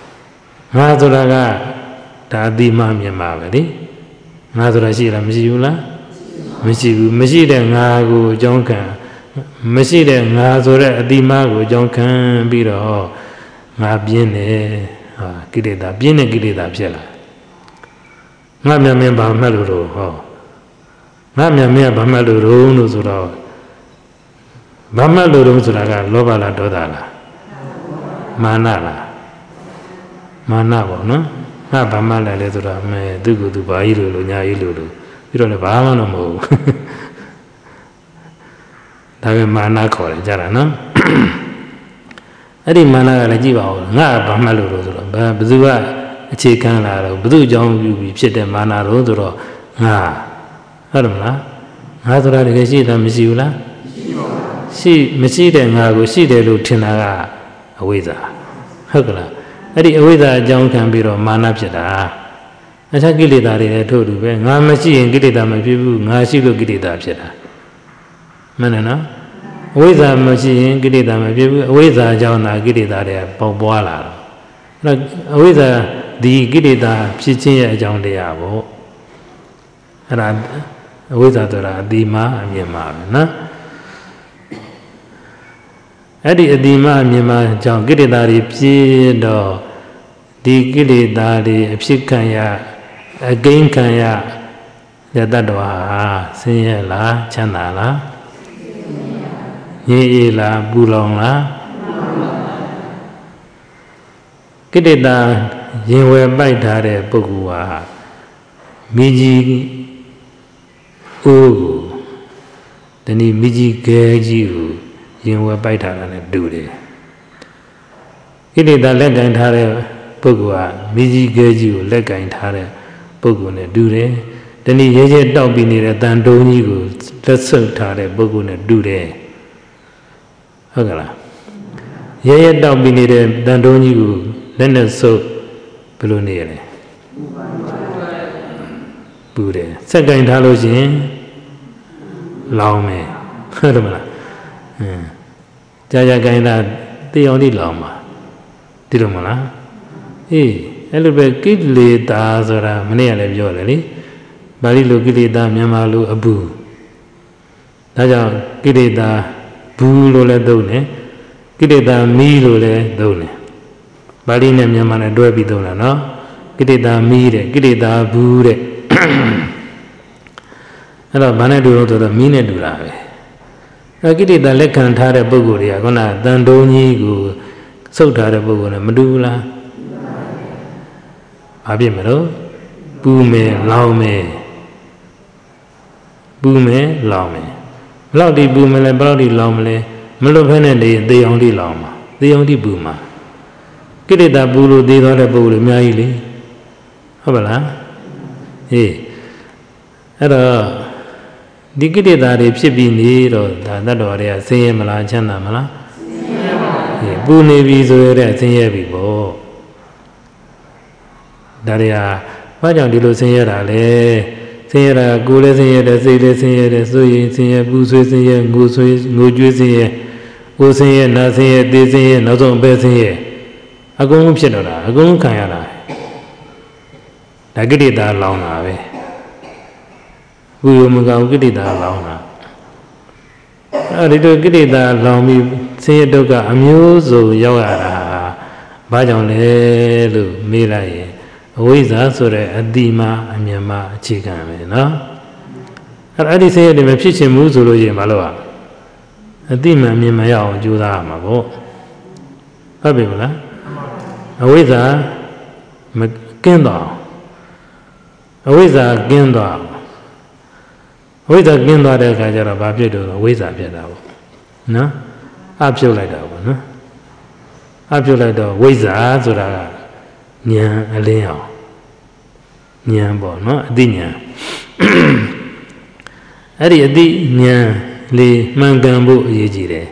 Mazuraga, Tadi Mamia Maveli Mazurashira Misiula, Mishida Nago, Jonka, Mishida Nazure, Dimago, Jonka, Biro, Mabine, Gidida, Bine Gidida Pilla. Mamma mia Bamaluro, Mamma mia Bamaluro, Nuzura Bamaluro Zuraga, Lovala Dodala Manala Manavo, no? Bamala Letura, me do to Bailu, Nailu. You don't have Amano. Dave Manako, Jarana. I didn't Mana Rajiva, not Bamaluro, Bazua. Chicken la, Budu John, you shit and mana rodoro. Hadamla, Hadra Gashida Misula. She, Messida and I will see the Lieutenant Aweza. Hugla. Eddie Aweza John can be on Manapjada. As I get it, I told you, Namachi and get it on my people, Nasilu get it up. Manana Aweza machine, get it on my people, Aweza John, I get it at Boboala. Aweza. The Gidida, Pichia John Diabo Wizardra, Dima, Yama. Eddie Dima, Yama, John Gididari, Pido, the Gididari, Psikaya, again Kaya, the Dadwa, Siela, Chanala, Yela, Bulonga Gidida. You were by Dare Bogua Miji Ugu. Then he Miji Gaji, you were by Dare and do it. It is the leg and Hare Bogua, Miji Gaji, leg and Hare Bogune do it. Then he yet don't be near than Donigo, let's so Tare Bogune do it. Hagala. Yet don't be near than Donigo, then it's so. Bulunere Bude. Second halogen Laume. Hermana Jaya Gaina, the only Lama. Dirumana. Eh, a little bit kidly Dazara, Manea Violari, Barilu Gilida, Yamalu Abu. Daja Gilida Bulole Done, Gilida Milole Done. Balina Yamana Dwebi Dona, no? Gidida Mire, Gidida Bure. Hello, Banadu to the Mine Durave. I get it the Lekan Tare Boguria, Gona, Dandoni, so Tare Boguna, Medula Abimero, pù mè lao mè bao đi pù mè lại bao đi lao mè mà lúc phải này để ông đi lao mà để ông đi pù mà cái này ta pù rồi để đó là pù rồi mấy đi hả bà láအဲ့တော့ဒီကိလေသာတွေဖြစ်ပြီးနေတော့ဒါတတ်တော်တွေကဆင်းရဲမလားချမ်းသာမလားဆင်းရဲပါဘူးပူနေပြီဆိုရတဲ့ဆင်းရဲပြီပေါ့ဒါတွေကဘာကြောင့်ဒီလိုဆင်းရဲတာလဲဆင်းရဲတာကိုယ်လည်းဆင်းရဲတယ်စိတ်လည်းဆင်းရဲတယ်ဆိုရင်ဆင်းရဲပူဆွေးဆင်းရဲငိုကြွေးဆင်းရဲကိုယ်ဆင်းရဲနာဆင်းရဲသိဆင်းရဲနောက်ဆုံးပဲဆင်းရဲအကုန်လုံးဖြစ်တော့တာအကုန်လုံးခံရတာဒါကိလေသာလောင်တာပဲဘုရားမကောင်းကိလေသာလောင်တာအဲဒီလိုကိလေသာလောင်ပြီးဆင်းရဲဒုက္ခအမျိုးစုံရောက်ရတာဘာကြောင့်လဲလို့မေးလိုက်ရင်အဝိဇ္ဇာဆိုတဲ့အတိမအမြင်မအခြေခံပဲနော်အဲ့ဒီဆင်းရဲတွေမဖြစ်ချင်ဘူးဆိုလို့ရင်မလုပ်ရအတိမအမြင်မရအောင်ကြိုးစားရမှာပေါ့ဟုတ်ပြီမလားအဝိဇ္ဇာမကင်းတော့အဝိဇ္ဇာကင်းတော့ဝိဇ္ဇာကင်းသွားတဲ့အခါကျတော့ဘာဖြစ်တော့ဝိဇ္ဇာဖြစ်တာပေါ့နော်အပြုတ်လိုက်တာပေါ့နော်အပြုတ်လိုက်တော့ဝိဇ္ဇာဆိုတာကဉာဏ်အလင်းအောင်ဉာဏ်ပေါ့နော်အသိဉာဏ်အဲ့ဒီအသိဉာဏ်လေးမှန်ကန်ဖို့အရေးကြီးတယ်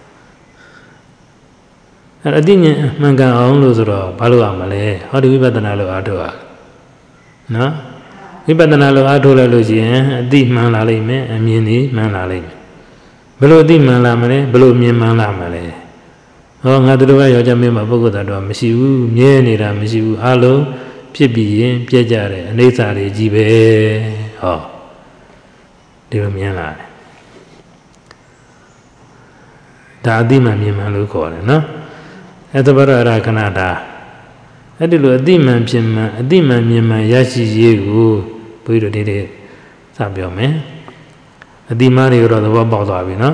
အဲ့အသိဉာဏ်မှန်ကန်အောင်လို့ဆိုတော့ဘာလို့ရမလဲဟောဒီဝိပဿနာလို့အားထုတ်ရနော်ဝိပဿနာလို့အားထုတ်လိုက်လို့ရှိရင်အသိမှန်လာလိမ့်မယ်အမြင်ကြီးမှန်လာလိမ့်မယ်ဘယ်လိုအသိမှန်လာမလဲဘယ်လိုမြင်မှန်လာမလဲဟောငါတို့ကယောက်ျားမင်းမပုဂ္ဂိုလ်တော်မရှိဘူးမြဲနေတာမရှိဘူးအလုံးဖြစ်ပြီးရင်ပြည့်ကြတယ်အနိစ္စတွေကြီးပဲဟောဒီလိုမြင်လာတယ်ဒါအသိမှန်မြင်မှန်လို့ခေါ်တယ်နော်အဲ့ဒါဘာရခဏတာအဲ့ဒီလိုအသိမှန်ဖြစ်မှန်အသိမှန်မြင်မှန်ရရှိရေးကိုဘုရားတို့ဒီစပြောမယ်အတိမားတွေတော့သဘောပေါက်သွားပြီနော်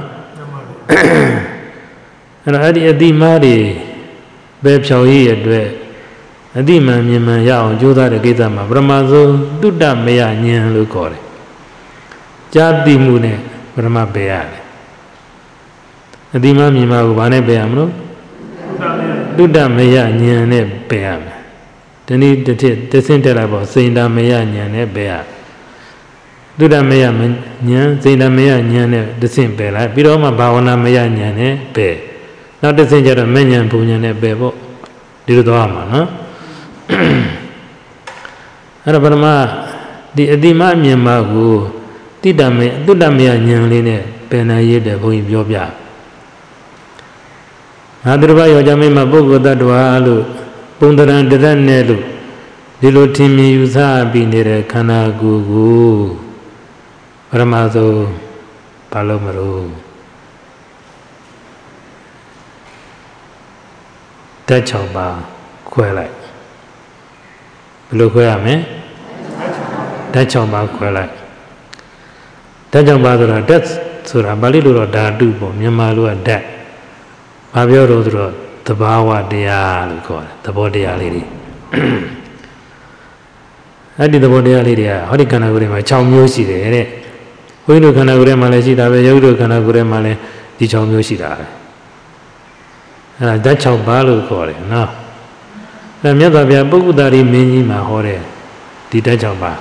အဲ့တော့အဲ့ဒီအတိမားတွေပဲဖြောင်ရည်အတွက်အတိမှန်မြင်မှန်ရအောင်ကြိုးစားတဲ့ကိစ္စမှာပရမဆုံးတုတ္တမယဉာဏ်လို့ခေါ်တယ်ကြာတိမှုနဲ့ပရမပယ်ရတယ်အတိမားမြင်မှကိုဘာနဲ့ပယ်ရမလို့တုတ္တမယဉာဏ်နဲ့ပယ်ရမယ်ဒီနေ့တစ်ဆင့်တက်လာပေါ့စိန္ဒမယဉာဏ်နဲ့ပယ်ရတုဒ္ဓမယဉာဏ်စိန္ဒမယဉာဏ်နဲ့တစ်ဆင့်ပယ်လိုက်ပြီးတော့မှဘာဝနာမယဉာဏ်နဲ့ပယ်နောက်တစ်ဆင့်ကျတော့မဉဏ်ဘုံဉာဏ်နဲ့ပယ်ပေါ့ဒီလိုသွားမှာနော်အဲ့တော့ပရမဒီအတိမအမြင်မှာကိုတုဒ္ဓမယဉာဏ်လေးနဲ့ပယ်နိုင်ရတဲ့ဘုန်းကြီးပြောပြငါတို့ဘာယောက်ျားမင်းမပုဂ္ဂိုလ်တ attva လို့ပုံတရံတရက်နဲ့လို့ဒီလိုထင်မြင်ယူဆပြီးနေတဲ့ခန္ဓာကိုယ်ကိုပရမသုဘာလို့မလို့ဓာတ်6ပါးခွဲလိုက်ဘယ်လိုခွဲရမလဲဓာတ်6ပါးခွဲလိုက်ဓာတ်6ပါးဆိုတာဓာတ်ဆိုတာပါဠိလိုတော့ဓာတုပေါ့မြန်မာလိုကဓာတ်ဘာပြောတော့ဆိုတော့သဘာဝတရားလို့ခေါ်တယ်သဘောတရားလေးတွေအဲ့ဒီသဘောတရားလေးတွေကဟောဒီခန္ဓာကိုယ်ထဲမှာ6မျိုးရှိတယ်တဲ့ဘုန်းကြီးတို့ခန္ဓာကိုယ်ထဲမှာလည်းရှိတာပဲယောဂီတို့ခန္ဓာကိုယ်ထဲမှာလည်းဒီ6မျိုးရှိတာပဲအဲ့ဒါဓာတ်6ပါးလို့ခေါ်တယ်နော်အဲ့မြတ်စွာဘုရားပုဂ္ဂုတ္တရိမင်းကြီးမှာဟောတယ်ဒီဓာတ်6ပါး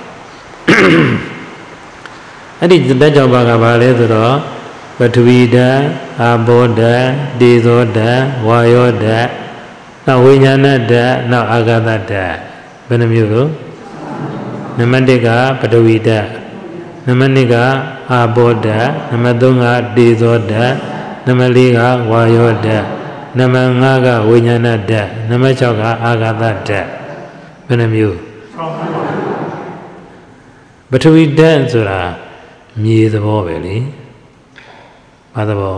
အဲ့ဒီဓာတ်6ပါးကဘာလဲဆိုတော့ပထဝီဓာတ်အာဘောဓာတ်ဒေဇောဓာတ်ဝါယောဓာတ်နောက်ဝိညာဏဓာတ်နောက်အာဂတဓာတ်ဘယ်နှမျိုးလို့နံပါတ်1ကပထဝီဓာတ်နံပါတ်2ကအာဘောဓာတ်နံပါတ်3ကဒေဇောဓာတ်နံပါတ်4ကဝါယောဓာတ်နံပါတ်5ကဝိညာဏဓာတ်နံပါတ်6ကအာဂတဓာတ်ဘယ်နှမျိုးပထဝီဓာတ်ဆိုတာမြေသဘောပဲလေဘာသဘော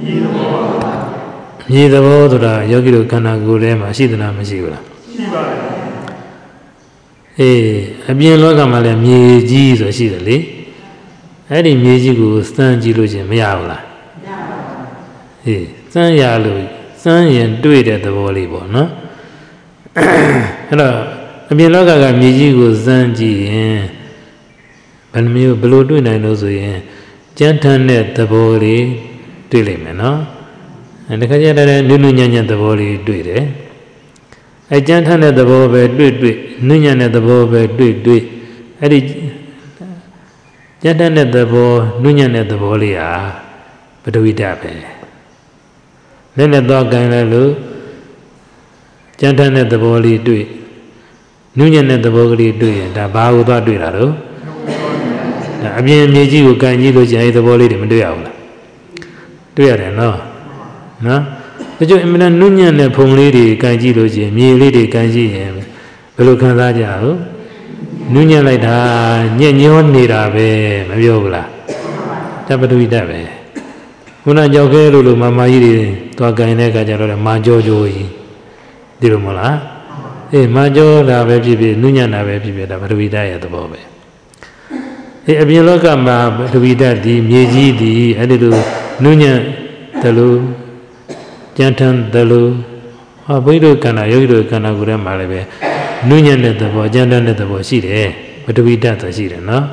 မြေသဘောဆိုတာယောဂီတို့ခန္ဓာကိုယ်ထဲမှာရှိသလားမရှိဘူးလားရှိပါတယ်အေးအပြင်လောကမှာလည်းမြေကြီးဆိုရှိတယ်လေအဲ့ဒီမြေကြီးကိုစမ်းကြည့်လို့ချင်းမရဘူးလားမရပါဘူးအေးစမ်းရလို့စမ်းရင်တွေ့တဲ့သဘောလေးပေါ့နော်အဲ့တော့အပြင်လောကကမြေကြီးကိုစမ်းကြည့်ရင်ဘယ်လိုတွေ့နိုင်လို့ဆိုရင်ကြမ်းထမ်းတဲ့သဘောလေးတွေ့လိမ့်မယ်နော်တခါကျတော့နုနုညံ့ညံ့သဘောလေးတွေ့တယ်အဲကြမ်းထမ်းတဲ့သဘောပဲတွေ့နုညံ့တဲ့သဘောပဲတွေ့အဲ့ဒီကြမ်းထမ်းတဲ့သဘောနုညံ့တဲ့သဘောလေးဟာပထဝီဓာတ်ပဲနဲ့တော့ကိုင်းလိုက်လို့ကြမ်းထမ်းတဲ့သဘောလေးတွေ့နုညံ့တဲ့သဘောကလေးတွေ့ရင်ဒါဘာကိုသွားတွေ့တာတော့ဒါအပြင်မြေကြီးကိုကိုင်းကြည့်လို့ရှိရင်သဘောလေးတွေမတွေ့ရဘူးလားတွေ့ရတယ်နော်ဒါကြောင့်အမှန်နုညံ့တဲ့ဖုံလေးတွေကိုင်းကြည့်လို့ရှိရင်မြေလေးတွေကိုင်းကြည့်ရင်ဘယ်လိုခံစားကြရောနုညံ့လိုက်တာညက်ညောနေတာပဲမပြောဘူးလားတပ္ပတုိတပဲခုနကြောက်ခဲလို့မမကြီးတွေသွားကိုင်းတဲ့အခါကျတော့မာကြောကြီးဒီလိုမဟုတ်လားမာကြောတာပဲဖြစ်ဖြစ်နုညံ့တာပဲဖြစ်ဖြစ်ဒါပထဝီဓာတ်ရဲ့သဘောပဲအပြင်လောကမှာပထဝီဓာတ်ဒီမြေကြီးဒီအဲ့ဒီလိုနုညံ့တယ်လို့ကြမ်းထမ်းတယ်လို့ဘုရားတို့ခန္ဓာယောဂီတို့ခန္ဓာကိုယ်ထဲမှာလည်းပဲနုညံ့တဲ့သဘောကြမ်းတမ်းတဲ့သဘောရှိတယ်ပထဝီဓာတ်ဆိုရှိတယ်နော်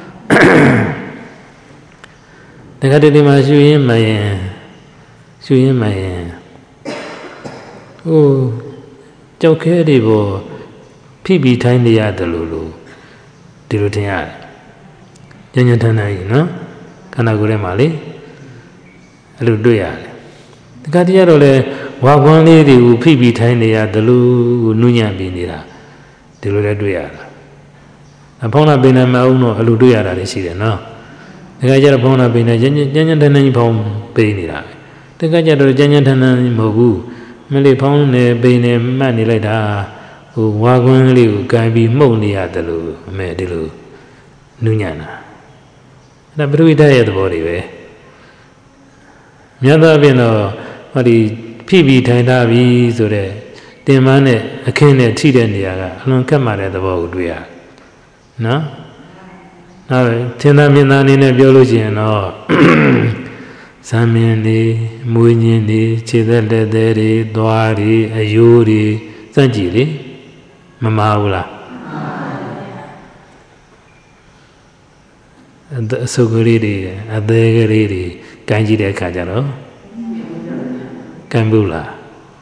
တခါတည်းမှာရှုရင်းမှရင်ကြောက်ခဲတွေပေါ်ဖိပြီးထိုင်းနေရတယ်လို့ဒီလိုထင်ရတယ်ညဉ့်ထန်းနိုင်နော်ခန္ဓာကိုယ်ထဲမှာလေအဲ့လိုတွေ့ရတယ်တခါတည်းကတော့လေဝါကွမ်းလေးတွေကိုဖိပြီးထိုင်းနေရတယ်လို့နုညံ့ပြီးနေတာဒီလိုလည်းတွေ့ရတာဖောင်းနာပင်နာမအောင်တော့အဲ့လိုတွေ့ရတာလည်းရှိတယ်နော်တခါကျတော့ဖောင်းနာပင်နာညဉ့်ထန်းနိုင်ဖောင်းပေးနေတာတခါကျတော့ညဉ့်ထန်းနိုင်မဟုတ်ဘူးမလေးဖောင်းနေပင်နေမှတ်နေလိုက်တာဝါကွမ်းလေးကိုကန်ပြီးမှုတ်နေရတယ်လို့အမေဒီလိုနုညံ့တာအဲ့ဒါပထဝီဓာတ်ရဲ့သဘောတွေပဲမြတ်သောဖြင့်တော့ဟောဒီဖိပြီးထိုင်ထားပြီဆိုတဲ့တင်မန်းနဲ့အခင်းနဲ့ထိတဲ့နေရာကအလွန်ကတ်မှတဲ့သဘောကိုတွေ့ရနော်နောက်သင်္သာမြင်သာအနေနဲ့ပြောလို့ရှိရင်တော့ဇာမင်းတွေမွေးညင်းတွေခြေသက်လက်သေးတွေသွားတွေအယိုးတွေစကြည့်လေမမဘူးလားအဆုပ်ကလေးတွေအသေးကလေးတွေကိုင်းကြည့်တဲ့အခါကျတော့ကမ်းဘူးလား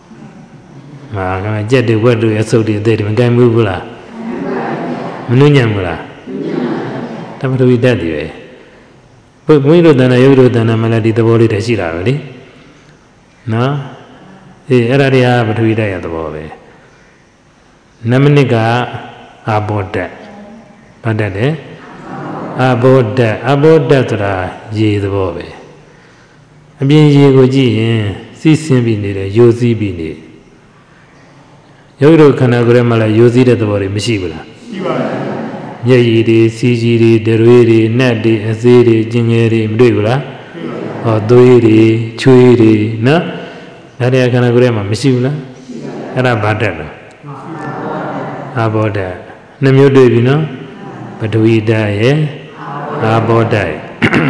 ကြက်တွေဝက်တွေအဆုပ်တွေအသေးတွေမကမ်းဘူးလားမနှုံညံဘူးလားတပ္ပဝိတ္တတွေပဲဘုန်းကြီးတို့တဏ္ဍယောဂီတို့တဏ္ဍမလည်းဒီသဘောလေးတည်းရှိတာပဲလေနော်အဲ့ဒါတွေကပထဝီဓာတ်ရဲ့သဘောပဲနမနစ်ကအာဘောဓာတ်ဘာဓာတ်လဲအာဘောဓာတ်ဆိုတာရေသဘောပဲအပြင်ရေကိုကြည့်ရင်စီးဆင်းပြီးနေတယ်ယိုစီးပြီးနေယောဂီတို့ခန္ဓာကိုယ်ထဲမှာလည်းယိုစီးတဲ့သဘောတွေမရှိဘူးလားရှိပါတယ်မျက်ရည်တွေစီးကြီးတွေဒရွေးတွေနတ်တွေအသေးတွေကျင်ငယ်တွေမတွေ့ဘူးလားဟောသွေးတွေချွေးတွေနော်ဒါတွေကခန္ဓာကိုယ်ထဲမှာမရှိဘူးလားအဲ့ဒါဘာဓာတ်လဲအာဘောဓာတ်နှမျိုးတွေ့ပြီနော်ပထဝီဓာတ်ရဲ့အာဘောဓာတ်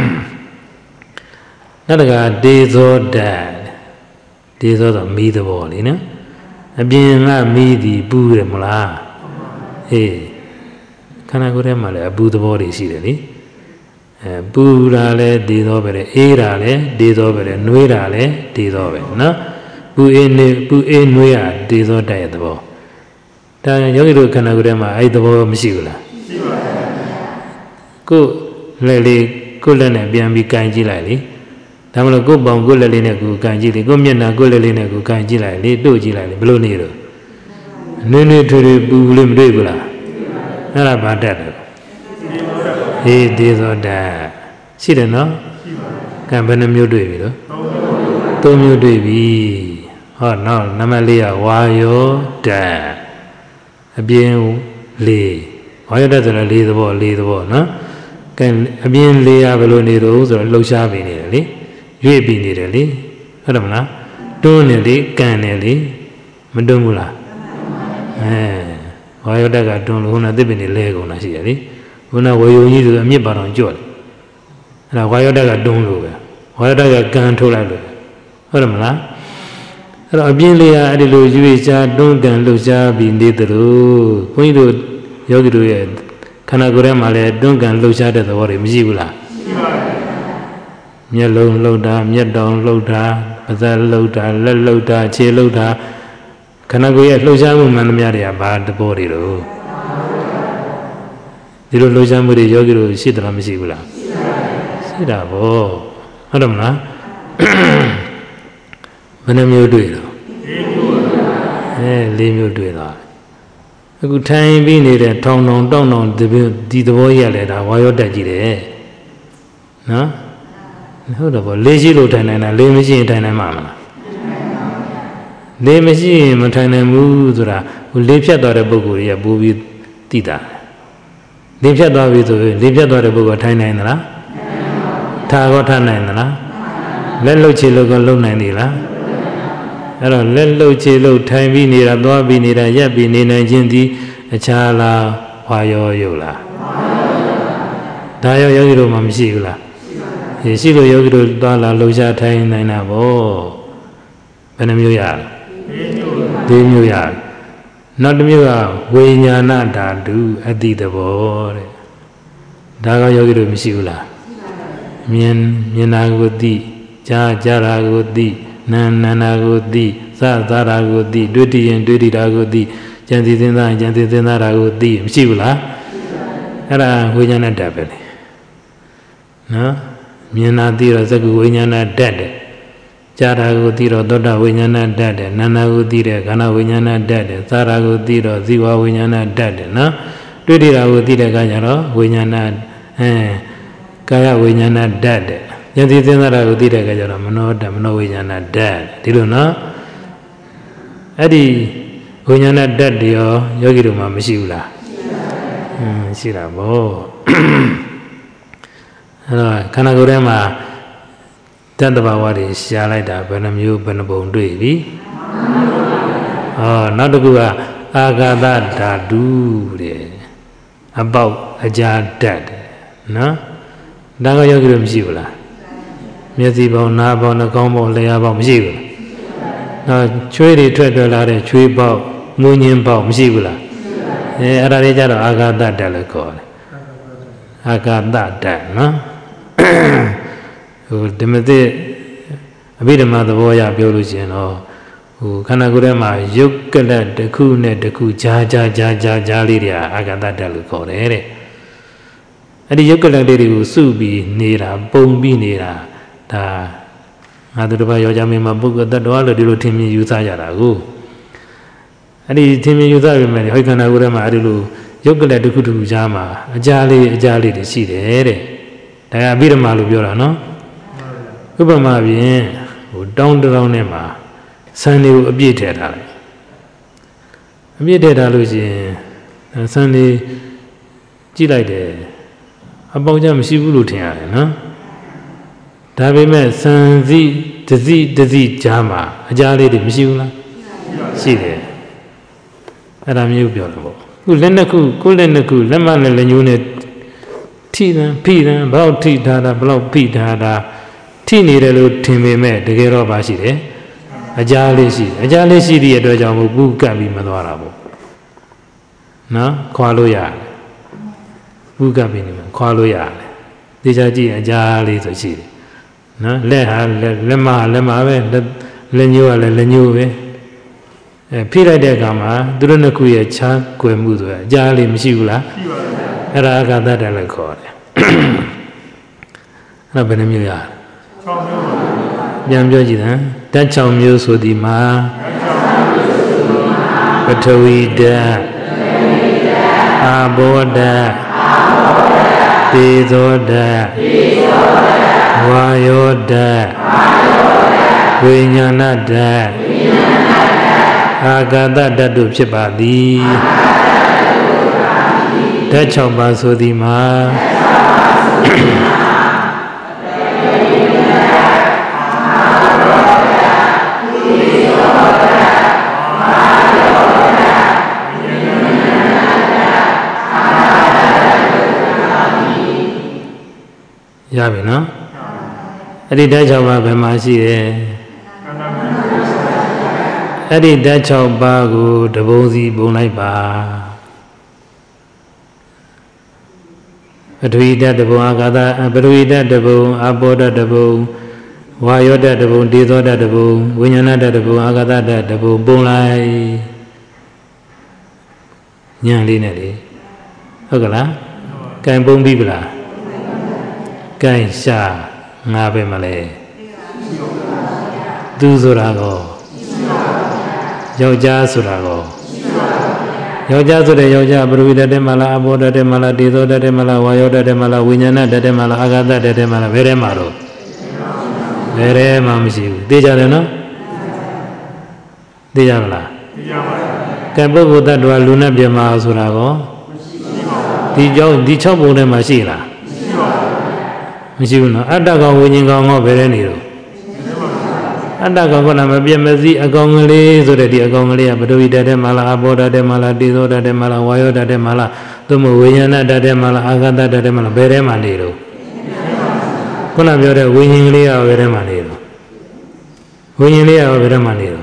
နောက်တစ်ခါဒေဇောဓာတ်ဒေဇောဆိုမီးသဘောလေနော်အပြင်ကမီးဒီပူးတယ်မလားခန္ဓာကိုယ်ထဲမှာလည်းအပူသဘောတွေရှိတယ်လေပူတာလည်းဒေဇောပဲလေအေးတာလည်းဒေဇောပဲလေနှွေးတာလည်းဒေဇောပဲနော်ပူအေးနှွေးရဒေဇောဓာတ်ရဲ့သဘောဒါယောဂီတို့ခန္ဓာကိုယ်ထဲမှာအဲ့ဒီသဘောမရှိဘူးလားရှိပါတယ်ကိုလက်နဲ့ပြန်ပြီးကန်ကြည့်လိုက်လေဒါမှမဟုတ်ကိုပေါင်ကိုလက်လေးနဲ့ကိုကန်ကြည့်လေကိုမျက်နှာကိုလက်လေးနဲ့ကိုကန်ကြည့်လိုက်လေတို့ကြည့်လိုက်လေဘလို့နေတော့နွေးထွေပူလေးမတွေ့ဘူးလားအဲ့ဒါဘာဓာတ်လဲဒေဇောဓာတ်ရှိတယ်နော်ကံဘယ်နှမျိုးတွေ့ပြီလို့သုံးမျိုးတွေ့ပြီဟောနောက်နံပါတ်၄ကဝါယောဓာတ်အပြင်လေးဝါယောဓာတ်ဆိုတော့လေးသဘောနော်ကဲအပြင်လေးရဘယ်လိုနေတော့ဆိုတော့လှုပ်ရှားပြီးနေတယ်လေရွေ့ပြီးနေတယ်လေဟုတ်တယ်မလားတွန်းနေလေကန်နေလေမတွန်းဘူးလားဝါယောဓာတ်ကတွန်းလို့ခုနသစ်ပင်တွေလဲကုန်တာရှိတယ်လေခုနဝေယုံကြီးဆိုအမြင့်ပါတော့ကြော့တယ်အဲ့ဒါဝါယောဓာတ်ကတွန်းလို့ပဲဝါယောဓာတ်ကကန်ထုတ်လိုက်လို့ဟုတ်တယ်မလားအပြင်းလေးဟာအဲ့ဒီလိုရွေးချတွန်းကန်လှုပ်ရှားပြီးနေတယ်လို့ဘုန်းကြီးတို့ယောဂီတို့ရဲ့ခန္ဓာကိုယ်ထဲမှာလည်းတွန်းကန်လှုပ်ရှားတဲ့သဘောတွေမရှိဘူးလားရှိပါဘူးမျက်လုံးလှုပ်တာမျက်တောင်လှုပ်တာပါးစပ်လှုပ်တာလက်လှုပ်တာခြေလှုပ်တာခန္ဓာကိုယ်ရဲ့လှုပ်ရှားမှုမှန်သမျှတွေကဘာတဘောတွေတော့ဒီလိုလှုပ်ရှားမှုတွေယောဂီတို့ရှိတယ်လားမရှိဘူးလားရှိတာဗောဟုတ်တယ်မလားဘယ်နှမျိုးတွေ့တော့၄မျိုးတွေ့တော့အခုထိုင်ပြီးနေတဲ့ထောင်တောင်တောင်းတောင်ဒီသဘောကြီးရလဲဒါဝါရောတက်ကြည့်တယ်နော်ဟုတ်တယ်ဗောလေးရှိလို့ထိုင်နိုင်တာလေးမရှိရင်ထိုင်နိုင်မှာမလားလေးမရှိရင်မထိုင်နိုင်ဘူးဆိုတာဟိုလေးဖြတ်သွားတဲ့ပုဂ္ဂိုလ်တွေကပိုးပြီးသိတာလေးဖြတ်သွားပြီဆိုရင်လေးဖြတ်သွားတဲ့ပုဂ္ဂိုလ်ထိုင်နိုင်သလားထားကောထားနိုင်သလားလက်လှုပ်ချေလို့ကောလှုပ်နိုင်သေးလားအဲ့တော့လက်လှုပ်ချေလို့ထိုင်ပြီးနေတာသွားပြီးနေတာရပ်ပြီးနေနိုင်ခြင်းဒီအခြားလားဝါရောရုပ်လားဒါရောယောဂီတို့မှမရှိဘူးလားရှိလို့ယောဂီတို့သွားလာလှုပ်ရှားထိုင်နိုင်တာဗောဘယ်နှမျိုးရလဲ၄မျိုးရနောက်တစ်မျိုးကဝိညာဏဓာတုအတိတဘောတဲ့ဒါကယောဂီတို့မရှိဘူးလားမြင်တာကိုသိကြားတာကိုသိနာတာကိုသိစားတာကိုသိတွေ့တည်ရင်တွေ့တည်တာကိုသိကြံစည်သင်သားကြံစည်သင်သားတာကိုသိမရှိဘူးလားအဲ့ဒါဝိညာဏဓာတ်ပဲလေနော်မြင်တာသိတော့သက္ကုဝိညာဏဓာတ်တယ်ကြားတာကိုသိတော့သောတာဝိညာဏဓာတ်တယ်နာနာကိုသိတယ်ခန္ဓာဝိညာဏဓာတ်တယ်စားတာကိုသိတော့ဇီဝဝိညာဏဓာတ်တယ်နော်တွေ့တည်တာကိုသိတဲ့အခါကျတော့ဝိညာဏကာယဝိညာဏဓာတ်တယ်ဉာဏ်သိသင်္သာရကိုသိတဲ့အခါကျတော့မနောဓာတ်မနောဝိညာဏဓာတ်ဒီလိုနော်အဲ့ဒီဝိညာဏဓာတ်တွေရောယောဂီတို့မှာမရှိဘူးလားရှိတာဗောအဲ့တော့ခန္ဓာကိုယ်ထဲမှာတန်တဘာဝတွေရှားလိုက်တာဘယ်နှမျိုးဘယ်နှပုံတွေ့ပြီနောက်တစ်ခုကအာဂါသဓာတုတဲ့အပေါက်အကြာဓာတ်နော်ဒါကယောဂီတို့မရှိဘူးလားမျက်စိပေါက်နားပေါက်နှာခေါင်းပေါက်လျှာပေါက်မရှိဘူးလားချွေးတွေထွက်လာတဲ့ချွေးပေါက်မူးညင်းပေါက်မရှိဘူးလားအဲ့ဒါတွေကြတော့အာဂါသဓာတ်လို့ခေါ်တယ်အာဂါသဓာတ်နော်ဟိုဓမ္မသစ်အဘိဓမ္မာသဘောအရပြောလို့ရှိရင်တော့ဟိုခန္ဓာကိုယ်ထဲမှာယုတ်ကလတ်တစ်ခုနဲ့တစ်ခုကြားလေးတွေအာဂါသဓာတ်လို့ခေါ်တယ်တဲ့အဲ့ဒီယုတ်ကလတ်တွေကိုစုပြီးနေတာပုံပြီးနေတာဒါငါတို့တစ်ပါးယောက်ျားမင်းမပုဂ္ဂိုလ်တ attva လို့ဒီလိုထင်မြင်ယူဆကြတာကိုအဲ့ဒီထင်မြင်ယူဆပေမဲ့ဟိုခန္ဓာကိုယ်ထဲမှာအဲ့ဒီလိုယုတ်ကလတ်တစ်ခုတစ်ခုကြားမှာအကြားလေးတွေရှိတယ်တဲ့ဒါကအဘိဓမ္မာလို့ပြောတာနော်ဥပမာဖြင့်ဟိုတောင်းတောင်းနဲ့မှာဆန်လေးကိုအပြည့်ထည့်ထားလိုက်အပြည့်ထည့်ထားလို့ရှိရင်ဆန်လေးကြည့်လိုက်တယ်အပေါက်ကြမရှိဘူးလို့ထင်ရတယ်နော်ဒါပေမဲ့ဆန်စီတစီကြားမှာအကြားလေးတွေမရှိဘူးလားရှိတယ်အဲ့ဒါမျိုးပြောတယ်ပေါ့ခုလက်နှစ်ခုကိုလက်နှစ်ခုလက်မနဲ့လက်ညိုးနဲ့ထိတယ်ဖိတယ်ဘလောက်ထိထားတာဘလောက်ဖိထားတာထိနေတယ်လို့ထင်ပေမဲ့တကယ်တော့ပါရှိတယ်အကြားလေးရှိသည့်အတွက်ကြောင့်ပူကပ်ပြီးမသွားတာပေါ့နော်ခွာလို့ရတယ်ပူကပ်ပြီးနေမှာခွာလို့ရတယ်တေချာကြည့်အကြားလေးဆိုရှိတယ်နော်လက်ဟာလက်မပဲလက်ညိုးကလည်းလက်ညိုးပဲဖိလိုက်တဲ့အခါမှာသူတို့နှစ်ခုရဲ့ခြားကွယ်မှုဆိုတာအကြားလေးမရှိဘူးလားရှိပါဘူးအဲ့ဒါအာဂါသဓာတ်လည်းခေါ်တယ်အဲ့ဒါဘယ်နှမျိုးရလဲ6မျိုးပြန်ပြောကြည့်တယ်ဓာတ်6မျိုးဆိုဒီမှာပထဝီဓာတ်အာဘောဓာတ်သေဇောဓာတ်ဝါယောဓာတ်ဝိညာဏဓာတ်အာဂါသဓာတ်တို့ဖြစ်ပါသည်ဓာတ်6ပါးဆိုသည်မှာရပြီနော်အဲ့ဒီဓာတ်6ပါးဘယ်မှာရှိတယ် Adi dachau bagu dabozi bunai ba. Advida dabo agada abruida dabo aboda dabo wayoda dabo dizoda dabo winyana dabo agada dabo bunai. Nyali neli. Ogala. Kain bung bibla. Kain sha ngabe male. Du surago. Yauja surago. Yauja sure yauja abruida de mala aboda de mala dizoda de mala wayoda de mala winyana de mala agada de mala vere maro. Vere mamisi. Deja de no? Deja mala. Kain buku ta dua luna biama surago. Di chau bune masila. Misi no. Ada kau winyin kau ngau vere niru. Ada kau kau nama biar mesti agong ngeli sudah dia agong ngeli apa tu ida de malah aboda de malah diso de malah wayo de malah tu muwinyana de malah agada de malah bere maniru. Kau nak biar de winyin ngeli apa bere maniru. Winyin ngeli apa bere maniru.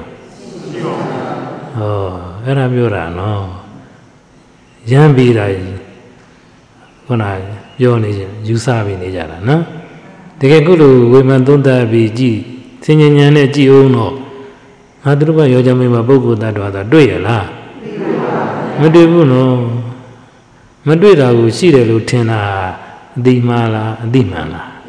Oh, era biar no. Jangan birai. Kau nak biar ni jusa bini jalan, no. Tiga guru wiman tunda biji. Senya ne ji ono adruba yojame ma pugu ta dwa ta dwai ya la ma dwai bu no ma dwai ta ko shiတယ်လို့ထင်တာအတိမှားလားအတိမှန်လား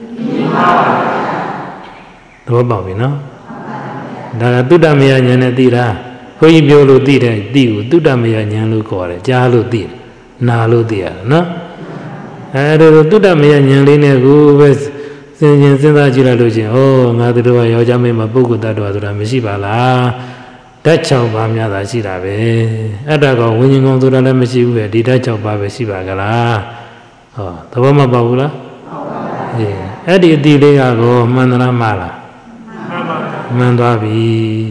သဘောပေါက်ပြီနော်ဒါကတုတ္တမယဉာဏ်နဲ့သိတာခွန်ကြီးပြောလို့သိတယ်သိကိုတုတ္တမယဉာဏ်လို့ခေါ်တယ်ကြားလို့သိတယ်နာလို့သိရတယ်နော်အဲဒါတုတ္တမယဉာဏ်လေးနဲ့ကိုပဲစဉ်းစားကြည့်လိုက်လို့ချင်းဩငါတို့ကယောက်ျားမင်းမပုဂ္ဂိုလ်တ attva ဆိုတာမရှိပါလားဓာတ်6ပါးများသာရှိတာပဲအတ္တကောင်ဝိညာဉ်ကောင်ဆိုတာလည်းမရှိဘူးပဲဒီဓာတ်6ပါးပဲရှိပါကလားဟောသဘောမပေါက်ဘူးလားဟုတ်ပါဘူးအဲ့ဒီအတိလေးကောမှန်သလားမှားလားမှန်သွားပြီ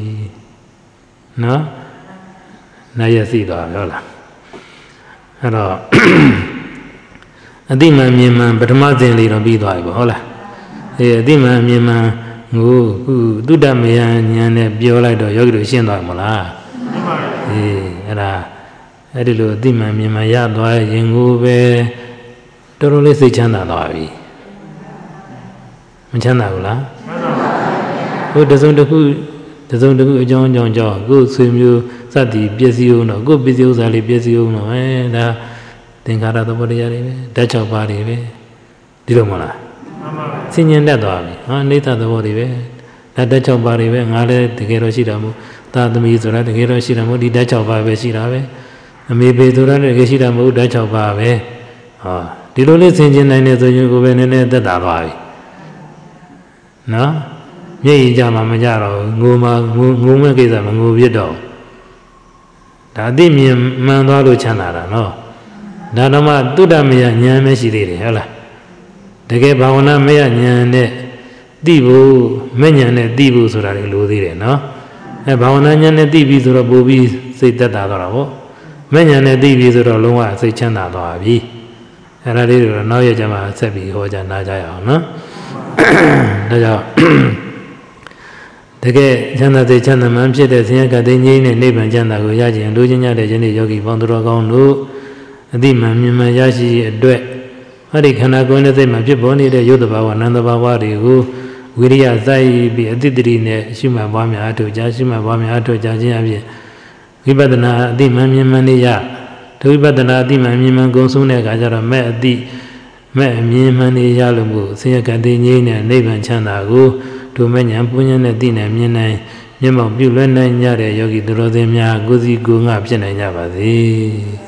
နော်နိုင်ရသိသွားပြောလားအဲ့တော့အတိမှန်မြင်မှန်ပထမစဉ်လေးတော့ပြီးသွားပြီပေါ့ဟုတ်လားအတိမှန်မြင်မှန်ကိုတုတ္တမယဉာဏ်နဲ့ပြောလိုက်တော့ယောဂီတို့ရှင်းသွားမလားရှင်းပါပြီအဲ့ဒါအဲ့ဒီလိုအတိမှန်မြင်မှန်ရသွားရင်ကိုပဲတော်တော်လေးစိတ်ချမ်းသာသွားပြီမချမ်းသာဘူးလားချမ်းသာပါဘူးဟိုတစုံတစ်ခုအကြောင်းကြောင့်ကိုယ်ဆွေမျိုးစသည်ပစ္စည်းအောင်တော့ကိုယ်ပစ္စည်းဥစ္စာလေးပစ္စည်းအောင်တော့ဒါသင်္ခါရသဘောတရားတွေပဲဓာတ်6ပါးတွေပဲဒီလိုမလားမှန်ပါပါစဉ်းကျင်တတ်သွားပြီဟာအိဋ္ဌသဘောတွေပဲဓာတ်6ပါးတွေပဲငါလည်းတကယ်တော့ရှိတာမို့သာသမီဆိုတာတကယ်တော့ရှိတာမို့ဒီဓာတ်6ပါးပဲရှိတာပဲအမေပေဆိုတာတကယ်ရှိတာမဟုတ်ဓာတ်6ပါးပဲဟာဒီလိုလေးစဉ်းကျင်နိုင်တဲ့ဆိုရင်ကိုယ်ပဲနည်းနည်းသက်သာသွားပြီနော်မျက်ရည်ကြမှာမကြတော့ငိုမဲ့ကိစ္စမငိုပြစ်တော့ဒါအသိမြင်မှန်သွားလို့ချမ်းသာတာနော်ဒါတော့မှတုတ္တမယဉာဏ်မရှိသေးတယ်ဟုတ်လားတကယ်ဘာဝနာမယဉာဏ်နဲ့သိဖို့မဲ့ဉာဏ်နဲ့သိဖို့ဆိုတာလေလိုသေးတယ်နော်အဲဘာဝနာဉာဏ်နဲ့သိပြီဆိုတော့ပို့ပြီးစိတ်သက်သာသွားတာပေါ့မဲ့ဉာဏ်နဲ့သိပြီဆိုတော့လုံးဝစိတ်ချမ်းသာသွားပြီအဲဒါလေးတော့နောက်ရကြမှာဆက်ပြီးဟောကြားနာကြရအောင်နော်ဒါကြောင့်တကယ်ချမ်းသာစိတ်ချမ်းသာမှန်ဖြစ်တဲ့ဆင်းရဲကတိငြိမ်းတဲ့နိဗ္ဗာန်ချမ်းသာကိုရကြရင်လူချင်းကြတဲ့ယနေ့ယောဂီပေါင်းသူတော်ကောင်းတို့အတိမှန်မြင်မှန်ရရှိအတွက်အဲ့ဒီခန္ဓာကိုယ်နဲ့စိတ်မှာဖြစ်ပေါ်နေတဲ့ယုတ်တဘာဝနန္တဘာဝတွေကိုဝိရိယစိုက်ပြီးအတိတ္တိနဲ့ရှုမှတ်ပွားများအထောက်ကြရှုမှတ်ပွားများအထောက်ကြခြင်းအပြင်ဝိပဿနာအတိမှန်မြင်မှန်နေရဒုဝိပဿနာအတိမှန်မြင်မှန်ကုံဆုံးတဲ့အခါကျတော့မဲ့အတိမဲ့အမြင်မှန်နေရလို့မို့ဆင်းရဲကတိငြိမ်းတဲ့နိဗ္ဗာန်ချမ်းသာကိုဒုမဉ္ဇဉ်ပုညံနဲ့သိနိုင်မြင်နိုင်မျက်မှောက်ပြုလွှဲနိုင်ကြတဲ့ယောဂီသူတော်စင်များကိုယ်စီကိုယ်ငါဖြစ်နိုင်ကြပါစေ